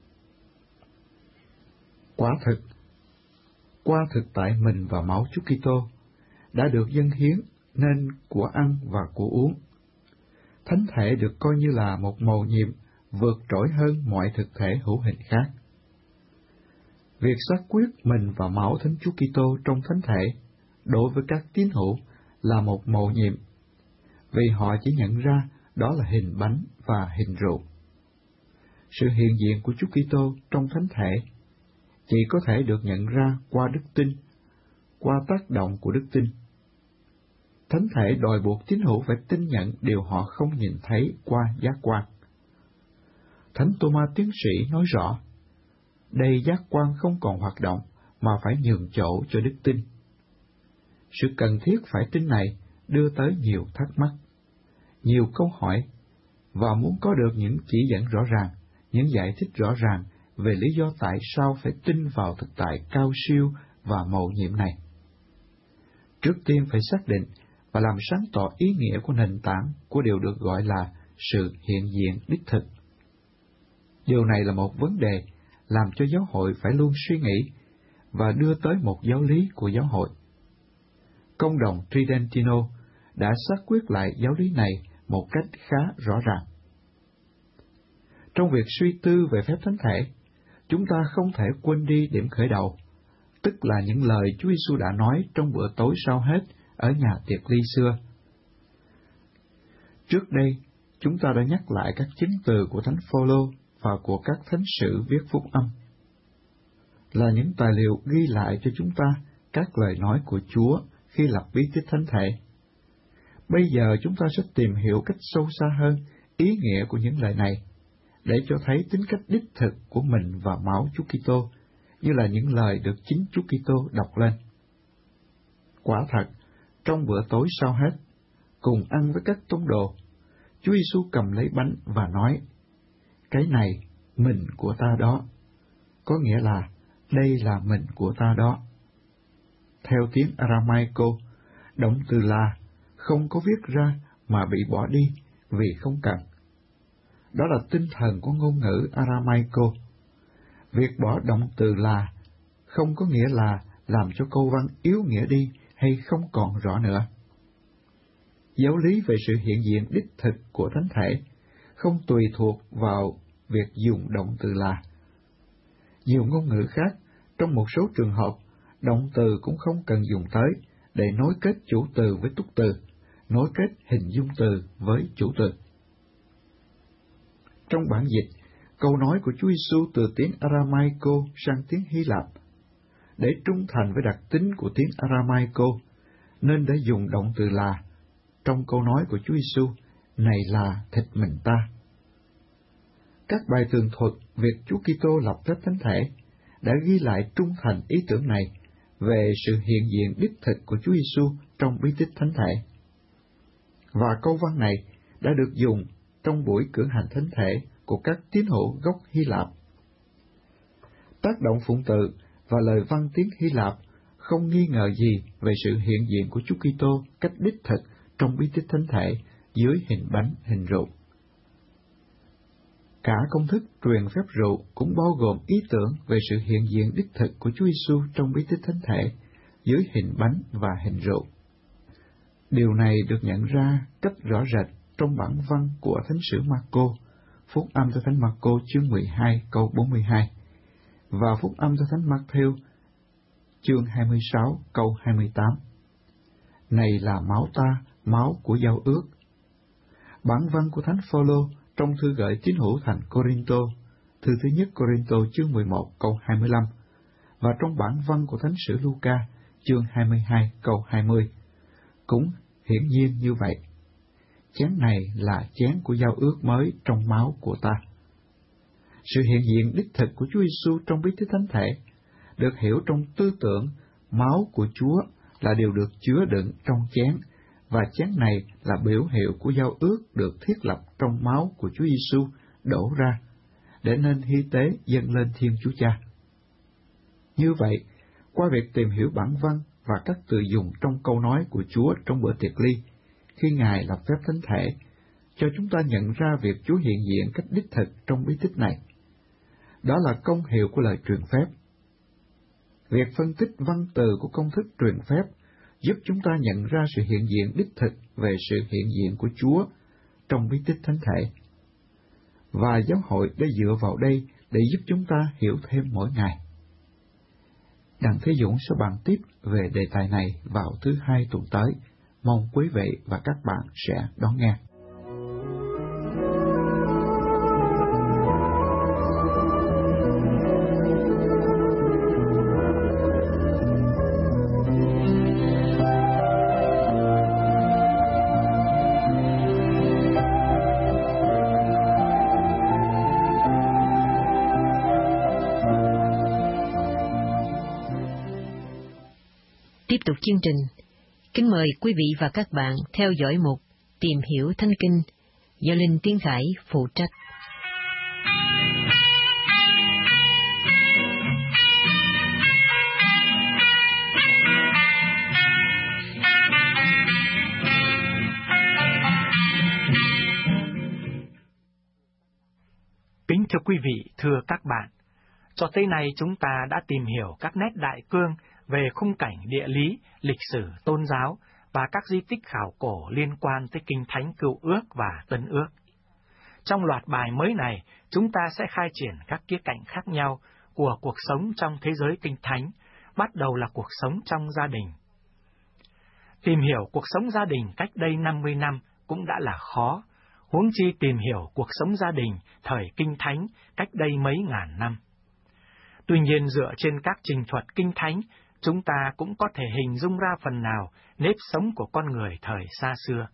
Quả thực, qua thực tại mình và máu Chúa Kitô đã được dâng hiến nên của ăn và của uống. Thánh thể được coi như là một mầu nhiệm vượt trội hơn mọi thực thể hữu hình khác. Việc xác quyết mình và máu Thánh Chúa Kitô trong thánh thể đối với các tín hữu là một mầu nhiệm, vì họ chỉ nhận ra đó là hình bánh và hình rượu. Sự hiện diện của Chúa Kitô trong thánh thể chỉ có thể được nhận ra qua đức tin, qua tác động của đức tin. Thánh thể đòi buộc tín hữu phải tin nhận điều họ không nhìn thấy qua giác quan. Thánh Tô-ma tiến sĩ nói rõ, đây giác quan không còn hoạt động mà phải nhường chỗ cho đức tin. Sự cần thiết phải tin này đưa tới nhiều thắc mắc, nhiều câu hỏi, và muốn có được những chỉ dẫn rõ ràng, những giải thích rõ ràng về lý do tại sao phải tin vào thực tại cao siêu và mầu nhiệm này. Trước tiên phải xác định và làm sáng tỏ ý nghĩa của nền tảng của điều được gọi là sự hiện diện đích thực. Điều này là một vấn đề làm cho giáo hội phải luôn suy nghĩ và đưa tới một giáo lý của giáo hội. Công đồng Tridentino đã xác quyết lại giáo lý này một cách khá rõ ràng. Trong việc suy tư về phép thánh thể, chúng ta không thể quên đi điểm khởi đầu, tức là những lời Chúa Giêsu đã nói trong bữa tối sau hết ở nhà tiệc ly xưa. Trước đây, chúng ta đã nhắc lại các chứng từ của Thánh Phaolô và của các thánh sử viết phúc âm, là những tài liệu ghi lại cho chúng ta các lời nói của Chúa khi lập bí tích thánh thể. Bây giờ chúng ta sẽ tìm hiểu cách sâu xa hơn ý nghĩa của những lời này, để cho thấy tính cách đích thực của mình và máu Chúa Kitô, như là những lời được chính Chúa Kitô đọc lên. Quả thật, trong bữa tối sau hết, cùng ăn với các tông đồ, Chúa Giêsu cầm lấy bánh và nói, cái này, mình của ta đó, có nghĩa là đây là mình của ta đó. Theo tiếng Aramaico, động từ là không có viết ra mà bị bỏ đi vì không cần. Đó là tinh thần của ngôn ngữ Aramaico. Việc bỏ động từ là không có nghĩa là làm cho câu văn yếu nghĩa đi hay không còn rõ nữa. Giáo lý về sự hiện diện đích thực của thánh thể không tùy thuộc vào việc dùng động từ là. Nhiều ngôn ngữ khác, trong một số trường hợp, động từ cũng không cần dùng tới để nối kết chủ từ với túc từ, nối kết hình dung từ với chủ từ. Trong bản dịch, câu nói của Chúa Giêsu từ tiếng Aramaico sang tiếng Hy Lạp, để trung thành với đặc tính của tiếng Aramaico, nên đã dùng động từ là trong câu nói của Chúa Giêsu, này là thịt mình ta. Các bài tường thuật việc Chúa Kitô lập phép thánh thể đã ghi lại trung thành ý tưởng này về sự hiện diện đích thực của Chúa Giêsu trong bí tích thánh thể. Và câu văn này đã được dùng trong buổi cử hành thánh thể của các tín hữu gốc Hy Lạp. Tác động phụng tự và lời văn tiếng Hy Lạp không nghi ngờ gì về sự hiện diện của Chúa Kitô cách đích thực trong bí tích thánh thể dưới hình bánh, hình rượu. Cả công thức truyền phép rượu cũng bao gồm ý tưởng về sự hiện diện đích thực của Chúa Giêsu trong bí tích thánh thể dưới hình bánh và hình rượu. Điều này được nhận ra cách rõ rệt trong bản văn của Thánh sử Marco, Phúc âm cho Thánh Marco chương mười hai câu bốn mươi hai, và Phúc âm cho Thánh Matthew chương hai mươi sáu câu hai mươi tám. Này là máu ta, máu của giao ước. Bản văn của Thánh Phaolô trong thư gửi tín hữu thành Corinto, thư thứ nhất Corinto chương mười một câu hai mươi lăm, và trong bản văn của Thánh sử Luca chương hai mươi hai câu hai mươi. Cũng hiển nhiên như vậy, chén này là chén của giao ước mới trong máu của ta. Sự hiện diện đích thực của Chúa Giêsu trong bí tích thánh thể được hiểu trong tư tưởng máu của Chúa là điều được chứa đựng trong chén, và chén này là biểu hiệu của giao ước được thiết lập trong máu của Chúa Giêsu đổ ra để nên hy tế dâng lên Thiên Chúa Cha. Như vậy, qua việc tìm hiểu bản văn và các từ dùng trong câu nói của Chúa trong bữa tiệc ly, khi Ngài lập phép thánh thể, cho chúng ta nhận ra việc Chúa hiện diện cách đích thực trong bí tích này. Đó là công hiệu của lời truyền phép. Việc phân tích văn từ của công thức truyền phép giúp chúng ta nhận ra sự hiện diện đích thực về sự hiện diện của Chúa trong bí tích thánh thể. Và giáo hội đã dựa vào đây để giúp chúng ta hiểu thêm mỗi ngày. Đặng Thế Dũng sẽ bàn tiếp về đề tài này vào thứ hai tuần tới. Mong quý vị và các bạn sẽ đón nghe. Tiếp tục chương trình, kính mời quý vị và các bạn theo dõi mục Tìm hiểu Thánh Kinh do Linh Tiến Khải phụ trách. Kính thưa quý vị, thưa các bạn, cho tới nay chúng ta đã tìm hiểu các nét đại cương về khung cảnh địa lý, lịch sử, tôn giáo và các di tích khảo cổ liên quan tới Kinh Thánh Cựu Ước và Tân Ước. Trong loạt bài mới này, chúng ta sẽ khai triển các khía cạnh khác nhau của cuộc sống trong thế giới Kinh Thánh, bắt đầu là cuộc sống trong gia đình. Tìm hiểu cuộc sống gia đình cách đây năm mươi năm cũng đã là khó, huống chi tìm hiểu cuộc sống gia đình thời Kinh Thánh cách đây mấy ngàn năm. Tuy nhiên, dựa trên các trình thuật Kinh Thánh, chúng ta cũng có thể hình dung ra phần nào nếp sống của con người thời xa xưa.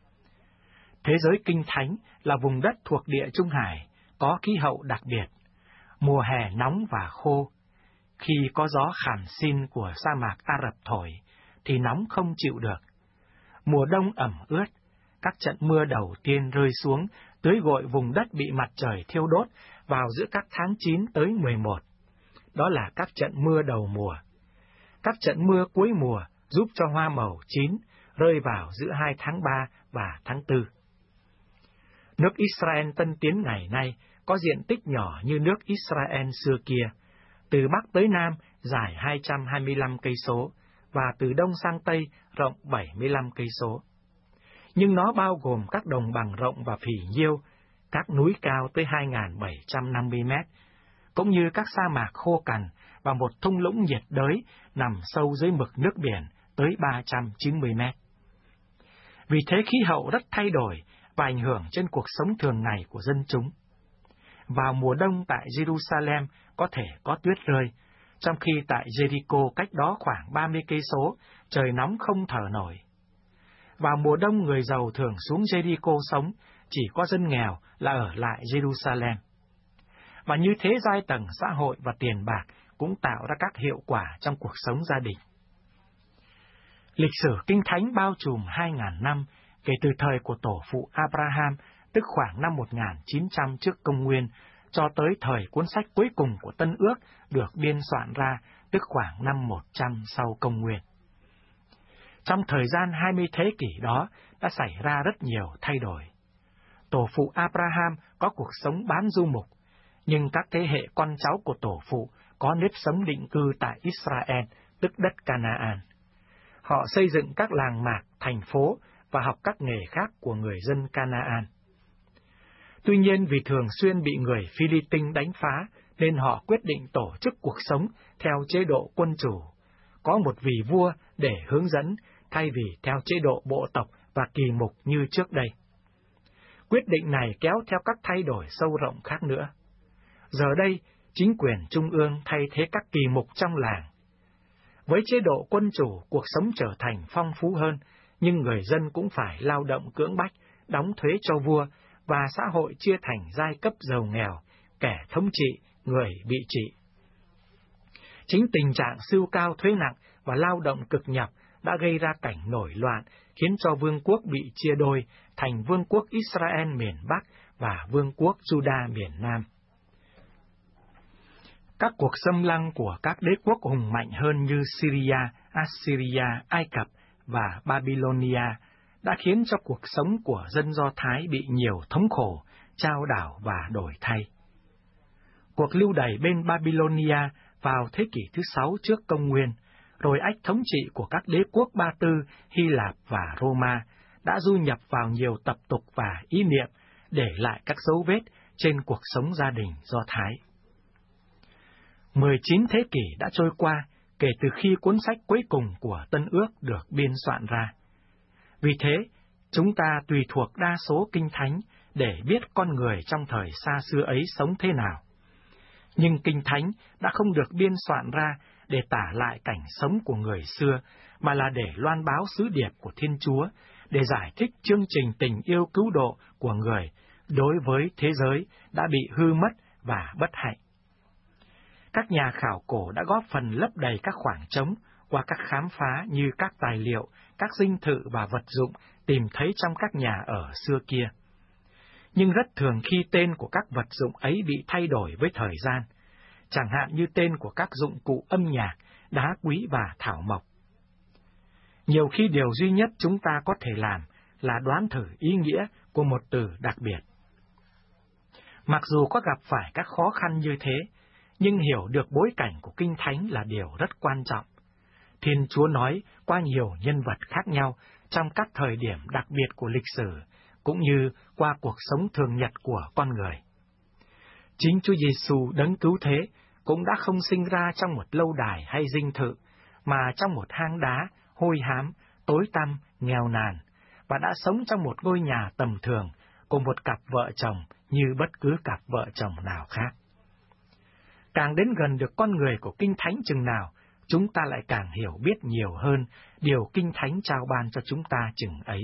Thế giới Kinh Thánh là vùng đất thuộc Địa Trung Hải, có khí hậu đặc biệt, mùa hè nóng và khô. Khi có gió khàn xin của sa mạc Ả Rập thổi, thì nóng không chịu được. Mùa đông ẩm ướt, các trận mưa đầu tiên rơi xuống, tưới gội vùng đất bị mặt trời thiêu đốt vào giữa các tháng chín tới mười một. Đó là các trận mưa đầu mùa. Các trận mưa cuối mùa giúp cho hoa màu chín, rơi vào giữa hai tháng ba và tháng tư. Nước Israel tân tiến ngày nay có diện tích nhỏ như nước Israel xưa kia, từ Bắc tới Nam dài hai trăm hai mươi lăm cây số và từ Đông sang Tây rộng bảy mươi lăm cây số. Nhưng nó bao gồm các đồng bằng rộng và phì nhiêu, các núi cao tới hai nghìn bảy trăm năm mươi mét, cũng như các sa mạc khô cằn và một thung lũng nhiệt đới nằm sâu dưới mực nước biển tới ba trăm chín mươi mét. Vì thế khí hậu rất thay đổi và ảnh hưởng trên cuộc sống thường ngày của dân chúng. Vào mùa đông tại Jerusalem có thể có tuyết rơi, trong khi tại Jericho cách đó khoảng ba mươi cây số, trời nóng không thở nổi. Vào mùa đông người giàu thường xuống Jericho sống, chỉ có dân nghèo là ở lại Jerusalem. Và như thế giai tầng xã hội và tiền bạc cũng tạo ra các hiệu quả trong cuộc sống gia đình. Lịch sử Kinh Thánh bao trùm hai nghìn năm, kể từ thời của tổ phụ Abraham, tức khoảng năm một nghìn chín trăm trước công nguyên, cho tới thời cuốn sách cuối cùng của Tân Ước được biên soạn ra, tức khoảng năm một trăm sau công nguyên. Trong thời gian hai mươi thế kỷ đó đã xảy ra rất nhiều thay đổi. Tổ phụ Abraham có cuộc sống bán du mục, nhưng các thế hệ con cháu của tổ phụ có nếp sống định cư tại Israel, tức đất Canaan. Họ xây dựng các làng mạc, thành phố và học các nghề khác của người dân Canaan. Tuy nhiên, vì thường xuyên bị người Phi-li-tinh đánh phá, nên họ quyết định tổ chức cuộc sống theo chế độ quân chủ, có một vị vua để hướng dẫn, thay vì theo chế độ bộ tộc và kỳ mục như trước đây. Quyết định này kéo theo các thay đổi sâu rộng khác nữa. Giờ đây, chính quyền trung ương thay thế các kỳ mục trong làng. Với chế độ quân chủ, cuộc sống trở thành phong phú hơn, nhưng người dân cũng phải lao động cưỡng bách, đóng thuế cho vua, và xã hội chia thành giai cấp giàu nghèo, kẻ thống trị, người bị trị. Chính tình trạng sưu cao thuế nặng và lao động cực nhọc đã gây ra cảnh nổi loạn, khiến cho vương quốc bị chia đôi thành vương quốc Israel miền Bắc và vương quốc Juda miền Nam. Các cuộc xâm lăng của các đế quốc hùng mạnh hơn như Syria, Assyria, Ai Cập và Babylonia đã khiến cho cuộc sống của dân Do Thái bị nhiều thống khổ, trao đảo và đổi thay. Cuộc lưu đày bên Babylonia vào thế kỷ thứ sáu trước công nguyên, rồi ách thống trị của các đế quốc Ba Tư, Hy Lạp và Roma đã du nhập vào nhiều tập tục và ý niệm, để lại các dấu vết trên cuộc sống gia đình Do Thái. mười chín thế kỷ đã trôi qua kể từ khi cuốn sách cuối cùng của Tân Ước được biên soạn ra. Vì thế, chúng ta tùy thuộc đa số kinh thánh để biết con người trong thời xa xưa ấy sống thế nào. Nhưng kinh thánh đã không được biên soạn ra để tả lại cảnh sống của người xưa, mà là để loan báo sứ điệp của Thiên Chúa, để giải thích chương trình tình yêu cứu độ của người đối với thế giới đã bị hư mất và bất hạnh. Các nhà khảo cổ đã góp phần lấp đầy các khoảng trống qua các khám phá như các tài liệu, các dinh thự và vật dụng tìm thấy trong các nhà ở xưa kia. Nhưng rất thường khi tên của các vật dụng ấy bị thay đổi với thời gian, chẳng hạn như tên của các dụng cụ âm nhạc, đá quý và thảo mộc. Nhiều khi điều duy nhất chúng ta có thể làm là đoán thử ý nghĩa của một từ đặc biệt. Mặc dù có gặp phải các khó khăn như thế, nhưng hiểu được bối cảnh của Kinh Thánh là điều rất quan trọng. Thiên Chúa nói qua nhiều nhân vật khác nhau trong các thời điểm đặc biệt của lịch sử, cũng như qua cuộc sống thường nhật của con người. Chính Chúa Giêsu đấng cứu thế cũng đã không sinh ra trong một lâu đài hay dinh thự, mà trong một hang đá, hôi hám, tối tăm, nghèo nàn, và đã sống trong một ngôi nhà tầm thường cùng một cặp vợ chồng như bất cứ cặp vợ chồng nào khác. Càng đến gần được con người của Kinh Thánh chừng nào, chúng ta lại càng hiểu biết nhiều hơn điều Kinh Thánh trao ban cho chúng ta chừng ấy.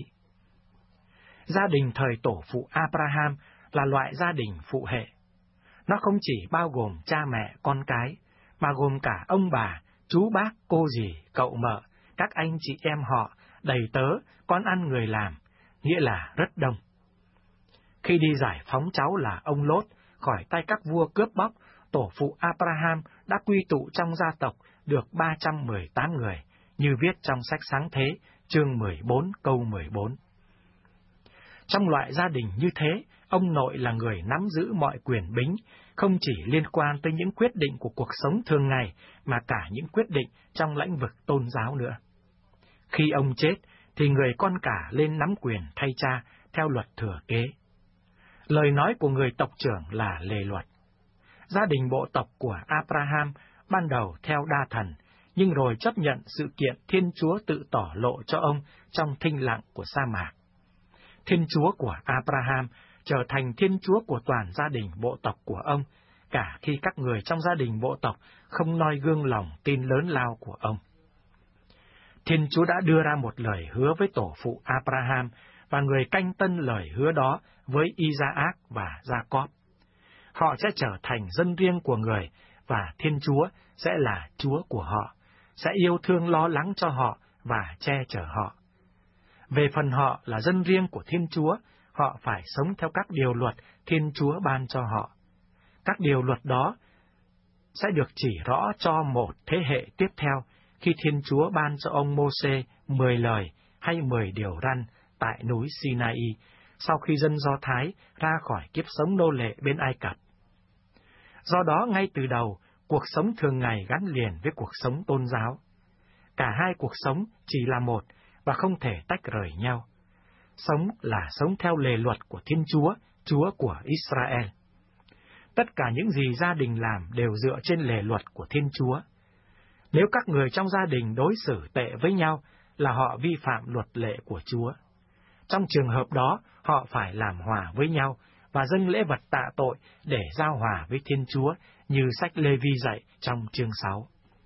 Gia đình thời tổ phụ Abraham là loại gia đình phụ hệ. Nó không chỉ bao gồm cha mẹ, con cái, mà gồm cả ông bà, chú bác, cô dì, cậu mợ, các anh chị em họ, đầy tớ, con ăn người làm, nghĩa là rất đông. Khi đi giải phóng cháu là ông Lốt khỏi tay các vua cướp bóc, tổ phụ Abraham đã quy tụ trong gia tộc được ba trăm mười tám người, như viết trong sách Sáng Thế, chương mười bốn câu mười bốn. Trong loại gia đình như thế, ông nội là người nắm giữ mọi quyền bính, không chỉ liên quan tới những quyết định của cuộc sống thường ngày, mà cả những quyết định trong lĩnh vực tôn giáo nữa. Khi ông chết, thì người con cả lên nắm quyền thay cha theo luật thừa kế. Lời nói của người tộc trưởng là lề luật. Gia đình bộ tộc của Abraham ban đầu theo đa thần, nhưng rồi chấp nhận sự kiện Thiên Chúa tự tỏ lộ cho ông trong thinh lặng của sa mạc. Thiên Chúa của Abraham trở thành Thiên Chúa của toàn gia đình bộ tộc của ông, cả khi các người trong gia đình bộ tộc không noi gương lòng tin lớn lao của ông. Thiên Chúa đã đưa ra một lời hứa với tổ phụ Abraham, và người canh tân lời hứa đó với Isaac và Jacob. Họ sẽ trở thành dân riêng của người, và Thiên Chúa sẽ là Chúa của họ, sẽ yêu thương lo lắng cho họ và che chở họ. Về phần họ là dân riêng của Thiên Chúa, họ phải sống theo các điều luật Thiên Chúa ban cho họ. Các điều luật đó sẽ được chỉ rõ cho một thế hệ tiếp theo, khi Thiên Chúa ban cho ông Mô-sê mười lời hay mười điều răn tại núi Sinai, sau khi dân Do Thái ra khỏi kiếp sống nô lệ bên Ai Cập. Do đó, ngay từ đầu, cuộc sống thường ngày gắn liền với cuộc sống tôn giáo. Cả hai cuộc sống chỉ là một và không thể tách rời nhau. Sống là sống theo lề luật của Thiên Chúa, Chúa của Israel. Tất cả những gì gia đình làm đều dựa trên lề luật của Thiên Chúa. Nếu các người trong gia đình đối xử tệ với nhau, là họ vi phạm luật lệ của Chúa. Trong trường hợp đó, họ phải làm hòa với nhau và dâng lễ vật tạ tội để giao hòa với Thiên Chúa, như sách Lê-vi dạy trong chương sáu.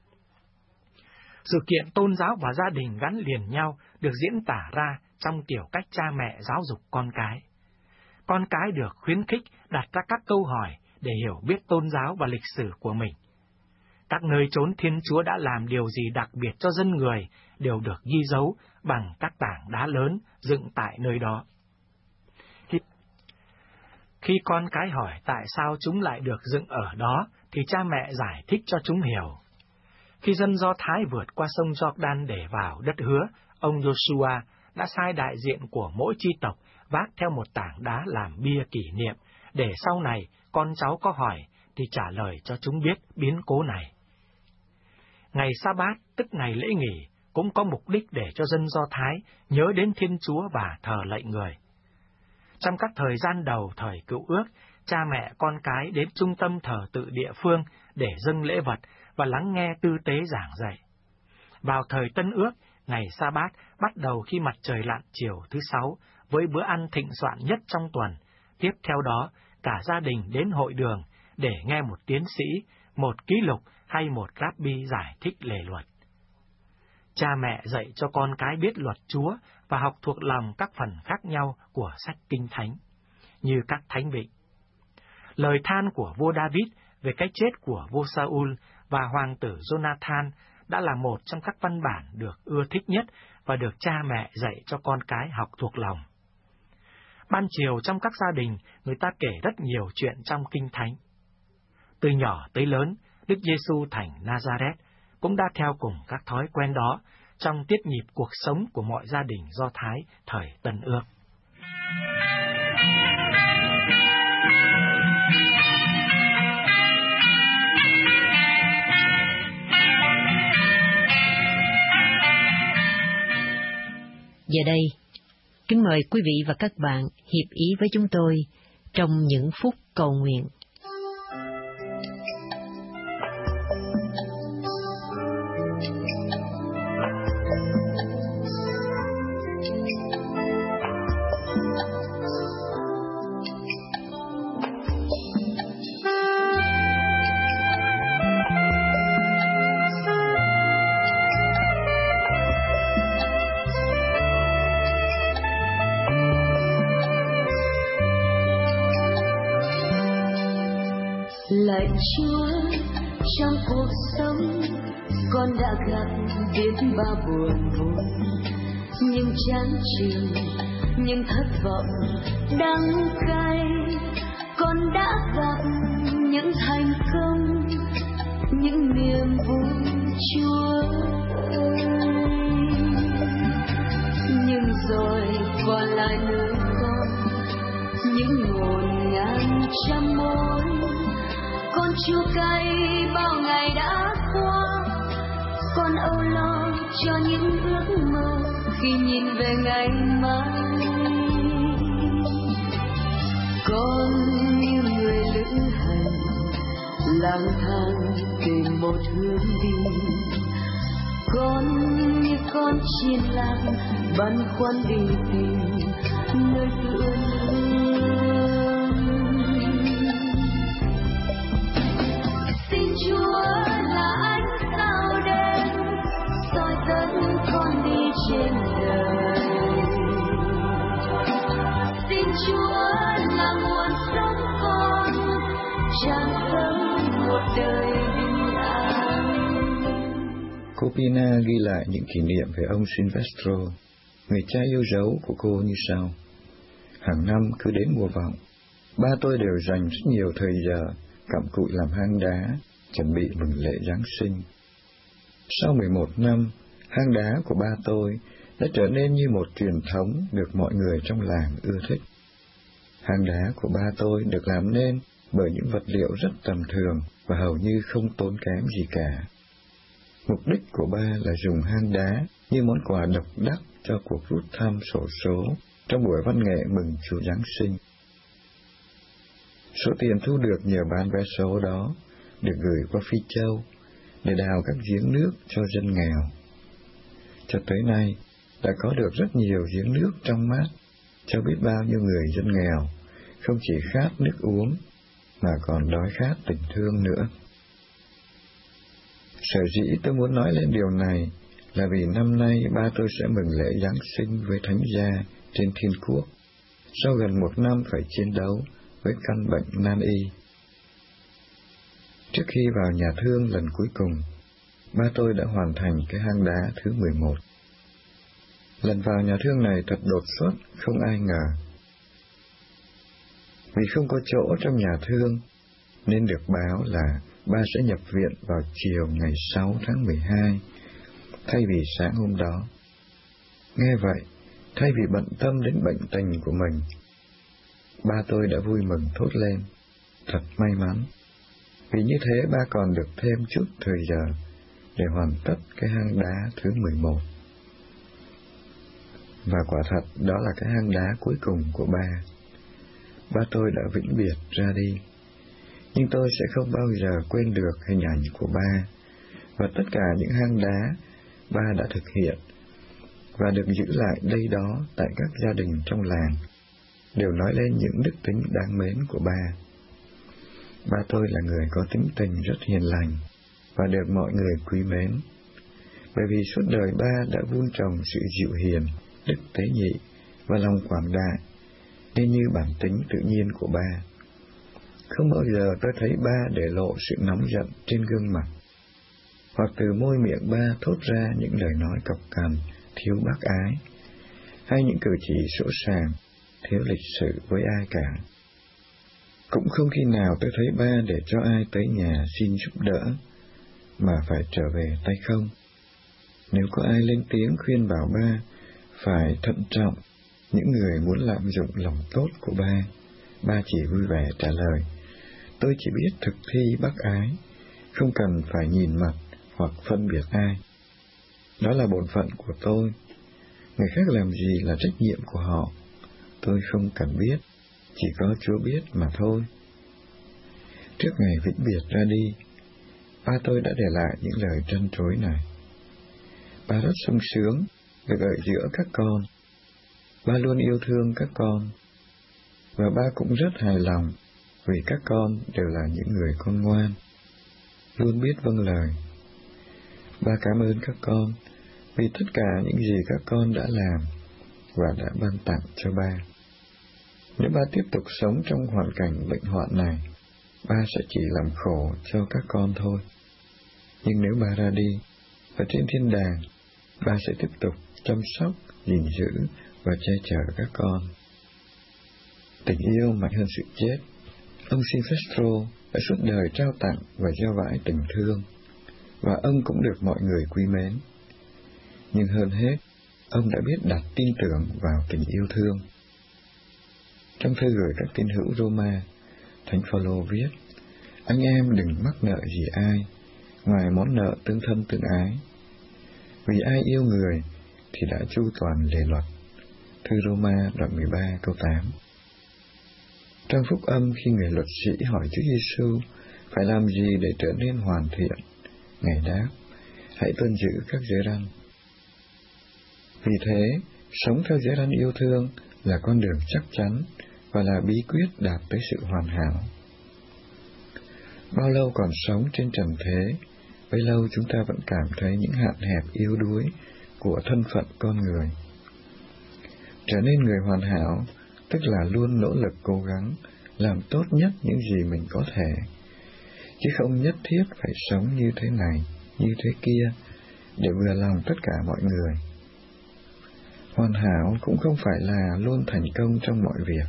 Sự kiện tôn giáo và gia đình gắn liền nhau được diễn tả ra trong kiểu cách cha mẹ giáo dục con cái. Con cái được khuyến khích đặt ra các câu hỏi để hiểu biết tôn giáo và lịch sử của mình. Các nơi chốn Thiên Chúa đã làm điều gì đặc biệt cho dân người đều được ghi dấu bằng các tảng đá lớn dựng tại nơi đó. Khi, khi con cái hỏi tại sao chúng lại được dựng ở đó, thì cha mẹ giải thích cho chúng hiểu. Khi dân Do Thái vượt qua sông Jordan để vào đất hứa, ông Joshua đã sai đại diện của mỗi chi tộc vác theo một tảng đá làm bia kỷ niệm, để sau này con cháu có hỏi thì trả lời cho chúng biết biến cố này. Ngày Sa-bát, tức ngày lễ nghỉ, cũng có mục đích để cho dân Do Thái nhớ đến Thiên Chúa và thờ lạy người. Trong các thời gian đầu thời Cựu Ước, cha mẹ con cái đến trung tâm thờ tự địa phương để dâng lễ vật và lắng nghe tư tế giảng dạy. Vào thời Tân Ước, ngày Sa-bát bắt đầu khi mặt trời lặn chiều thứ sáu, với bữa ăn thịnh soạn nhất trong tuần. Tiếp theo đó, cả gia đình đến hội đường để nghe một tiến sĩ, một ký lục hay một rabbi giải thích lề luật. Cha mẹ dạy cho con cái biết luật Chúa và học thuộc lòng các phần khác nhau của sách Kinh Thánh, như các thánh vị. Lời than của vua David về cái chết của vua Saul và hoàng tử Jonathan đã là một trong các văn bản được ưa thích nhất và được cha mẹ dạy cho con cái học thuộc lòng. Ban chiều trong các gia đình, người ta kể rất nhiều chuyện trong Kinh Thánh. Từ nhỏ tới lớn, Đức Giêsu thành Nazareth cũng đã theo cùng các thói quen đó trong tiết nhịp cuộc sống của mọi gia đình Do Thái thời Tân Ước. Giờ đây, kính mời quý vị và các bạn hiệp ý với chúng tôi trong những phút cầu nguyện. Lạy Chúa, trong cuộc sống con đã gặp biết bao buồn vui, những chán chường, những thất vọng đắng cay. Con đã gặp những thành công, những niềm vui Chúa ơi. Nhưng rồi còn lại nơi con những ngổn ngang trăm mối. Con chua cay bao ngày đã qua, con âu lo cho những ước mơ khi nhìn về ngày mai. Con như người lữ hành lang thang tìm một hướng đi, con như con chiên lang băn khoăn đi tìm nơi tựa nương. Chúa là ánh sao đêm soi dẫn con đi trên đời. Xin Chúa là nguồn sống con, tràn sống một đời bình an. Cô Pina ghi lại những kỷ niệm về ông Silvestro, người cha yêu dấu của cô như sau. Hàng năm cứ đến mùa vọng, ba tôi đều dành rất nhiều thời giờ cặm cụi làm hang đá, chuẩn bị mừng lễ Giáng sinh. Sau mười một năm, hang đá của ba tôi đã trở nên như một truyền thống được mọi người trong làng ưa thích. Hang đá của ba tôi được làm nên bởi những vật liệu rất tầm thường và hầu như không tốn kém gì cả. Mục đích của ba là dùng hang đá như món quà độc đắc cho cuộc rút thăm xổ số trong buổi văn nghệ mừng Chúa Giáng sinh. Số tiền thu được nhờ bán vé số đó được gửi qua Phi Châu để đào các giếng nước cho dân nghèo. Cho tới nay, đã có được rất nhiều giếng nước trong mát cho biết bao nhiêu người dân nghèo, không chỉ khát nước uống, mà còn đói khát tình thương nữa. Sở dĩ tôi muốn nói lên điều này là vì năm nay ba tôi sẽ mừng lễ Giáng sinh với Thánh Gia trên Thiên Quốc, sau gần một năm phải chiến đấu với căn bệnh nan y. Trước khi vào nhà thương lần cuối cùng, ba tôi đã hoàn thành cái hang đá thứ mười một. Lần vào nhà thương này thật đột xuất, không ai ngờ. Vì không có chỗ trong nhà thương, nên được báo là ba sẽ nhập viện vào chiều ngày sáu tháng mười hai, thay vì sáng hôm đó. Nghe vậy, thay vì bận tâm đến bệnh tình của mình, ba tôi đã vui mừng thốt lên, thật may mắn, vì như thế ba còn được thêm chút thời giờ để hoàn tất cái hang đá thứ mười một. Và quả thật đó là cái hang đá cuối cùng của ba. Ba tôi đã vĩnh biệt ra đi, nhưng tôi sẽ không bao giờ quên được hình ảnh của ba và tất cả những hang đá ba đã thực hiện và được giữ lại đây đó tại các gia đình trong làng, đều nói lên những đức tính đáng mến của ba. Ba tôi là người có tính tình rất hiền lành và được mọi người quý mến, bởi vì suốt đời ba đã vun trồng sự dịu hiền, đức tế nhị và lòng quảng đại, nên như bản tính tự nhiên của ba. Không bao giờ tôi thấy ba để lộ sự nóng giận trên gương mặt, hoặc từ môi miệng ba thốt ra những lời nói cộc cằn, thiếu bác ái, hay những cử chỉ sỗ sàng, thiếu lịch sự với ai cả. Cũng không khi nào tôi thấy ba để cho ai tới nhà xin giúp đỡ, mà phải trở về tay không. Nếu có ai lên tiếng khuyên bảo ba phải thận trọng những người muốn lạm dụng lòng tốt của ba, ba chỉ vui vẻ trả lời, tôi chỉ biết thực thi bác ái, không cần phải nhìn mặt hoặc phân biệt ai. Đó là bổn phận của tôi. Người khác làm gì là trách nhiệm của họ, tôi không cần biết, chỉ có Chúa biết mà thôi. Trước ngày vĩnh biệt ra đi, ba tôi đã để lại những lời trăn trối này. Ba rất sung sướng được ở giữa các con. Ba luôn yêu thương các con, và ba cũng rất hài lòng vì các con đều là những người con ngoan, luôn biết vâng lời. Ba cảm ơn các con vì tất cả những gì các con đã làm và đã ban tặng cho ba. Nếu ba tiếp tục sống trong hoàn cảnh bệnh hoạn này, ba sẽ chỉ làm khổ cho các con thôi. Nhưng nếu ba ra đi, ở trên thiên đàng, ba sẽ tiếp tục chăm sóc, gìn giữ và che chở các con. Tình yêu mạnh hơn sự chết. Ông Silvestro đã suốt đời trao tặng và gieo vãi tình thương, và ông cũng được mọi người quý mến. Nhưng hơn hết, ông đã biết đặt tin tưởng vào tình yêu thương. Trong thư gửi các tín hữu Roma, Thánh Phaolô viết: anh em đừng mắc nợ gì ai, ngoài món nợ tương thân tương ái. Vì ai yêu người thì đã chu toàn lề luật. Thư Roma đoạn mười ba câu tám. Trong phúc âm, khi người luật sĩ hỏi Chúa Giêsu phải làm gì để trở nên hoàn thiện, Ngài đáp: hãy tuân giữ các giới răn. Vì thế, sống theo giới răn yêu thương là con đường chắc chắn và là bí quyết đạt tới sự hoàn hảo. Bao lâu còn sống trên trần thế, bấy lâu chúng ta vẫn cảm thấy những hạn hẹp yếu đuối của thân phận con người. Trở nên người hoàn hảo, tức là luôn nỗ lực cố gắng, làm tốt nhất những gì mình có thể, chứ không nhất thiết phải sống như thế này, như thế kia, để vừa lòng tất cả mọi người. Hoàn hảo cũng không phải là luôn thành công trong mọi việc.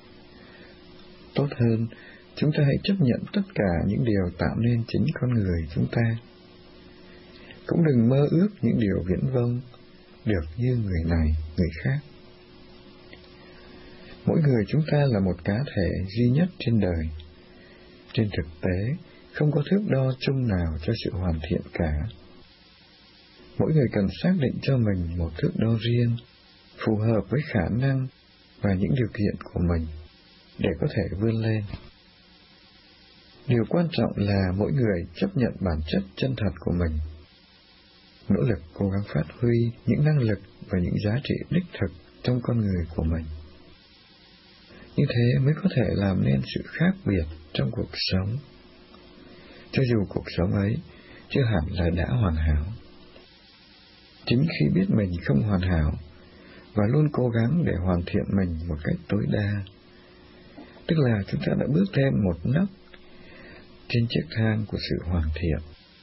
Tốt hơn, chúng ta hãy chấp nhận tất cả những điều tạo nên chính con người chúng ta. Cũng đừng mơ ước những điều viển vông, được như người này, người khác. Mỗi người chúng ta là một cá thể duy nhất trên đời. Trên thực tế, không có thước đo chung nào cho sự hoàn thiện cả. Mỗi người cần xác định cho mình một thước đo riêng, phù hợp với khả năng và những điều kiện của mình, để có thể vươn lên. Điều quan trọng là mỗi người chấp nhận bản chất chân thật của mình, nỗ lực cố gắng phát huy những năng lực và những giá trị đích thực trong con người của mình. Như thế mới có thể làm nên sự khác biệt trong cuộc sống, cho dù cuộc sống ấy chưa hẳn là đã hoàn hảo. Chính khi biết mình không hoàn hảo và luôn cố gắng để hoàn thiện mình một cách tối đa, tức là chúng ta đã bước thêm một nấc trên chiếc thang của sự hoàn thiện.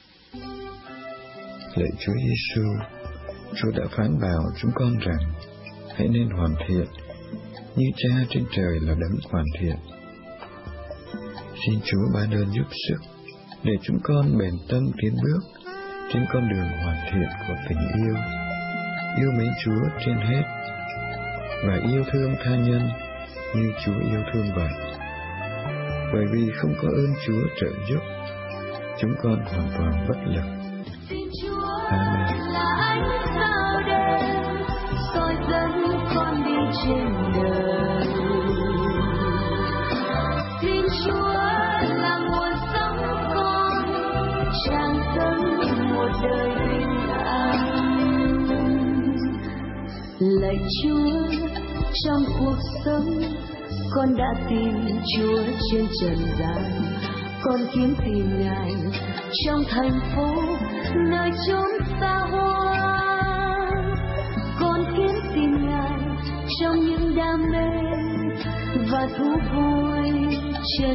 Lạy Chúa Giêsu, Chúa đã phán bảo chúng con rằng hãy nên hoàn thiện như Cha trên trời là đấng hoàn thiện. Xin Chúa ban ơn giúp sức để chúng con bền tâm tiến bước trên con đường hoàn thiện của tình yêu, yêu mến Chúa trên hết và yêu thương tha nhân như Chúa yêu thương vậy. Bởi vì không có ơn Chúa trợ giúp, chúng con hoàn toàn bất lực. Amen. Là ánh sao đêm soi dẫn con đi trên đời. Xin Chúa là nguồn sống con, tràn dâng một đời bình an. Lạy Chúa, trong cuộc sống con đã tìm Chúa trên trần gian, con kiếm tìm Ngài trong thành phố nơi chốn xa hoa, con kiếm tìm Ngài trong những đam mê và thú vui trần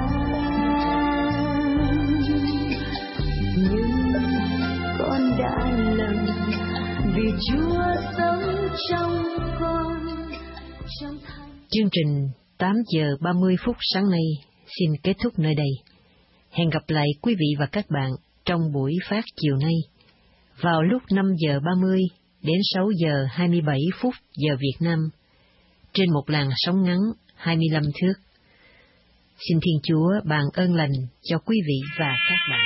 gian. Nhưng con đã lầm vì Chúa sống trong con, trong thành. Chương trình tám giờ ba mươi phút sáng nay xin kết thúc nơi đây. Hẹn gặp lại quý vị và các bạn trong buổi phát chiều nay vào lúc năm giờ ba mươi đến sáu giờ hai mươi bảy phút giờ Việt Nam trên một làn sóng ngắn hai mươi lăm thước. Xin Thiên Chúa ban ơn lành cho quý vị và các bạn.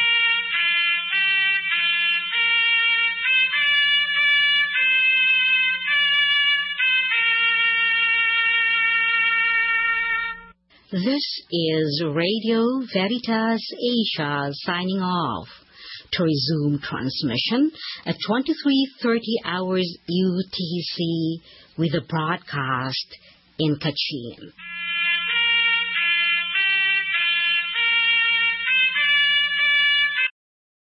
This is Radio Veritas Asia signing off. To resume transmission at twenty-three thirty hours U T C with a broadcast in Kachin.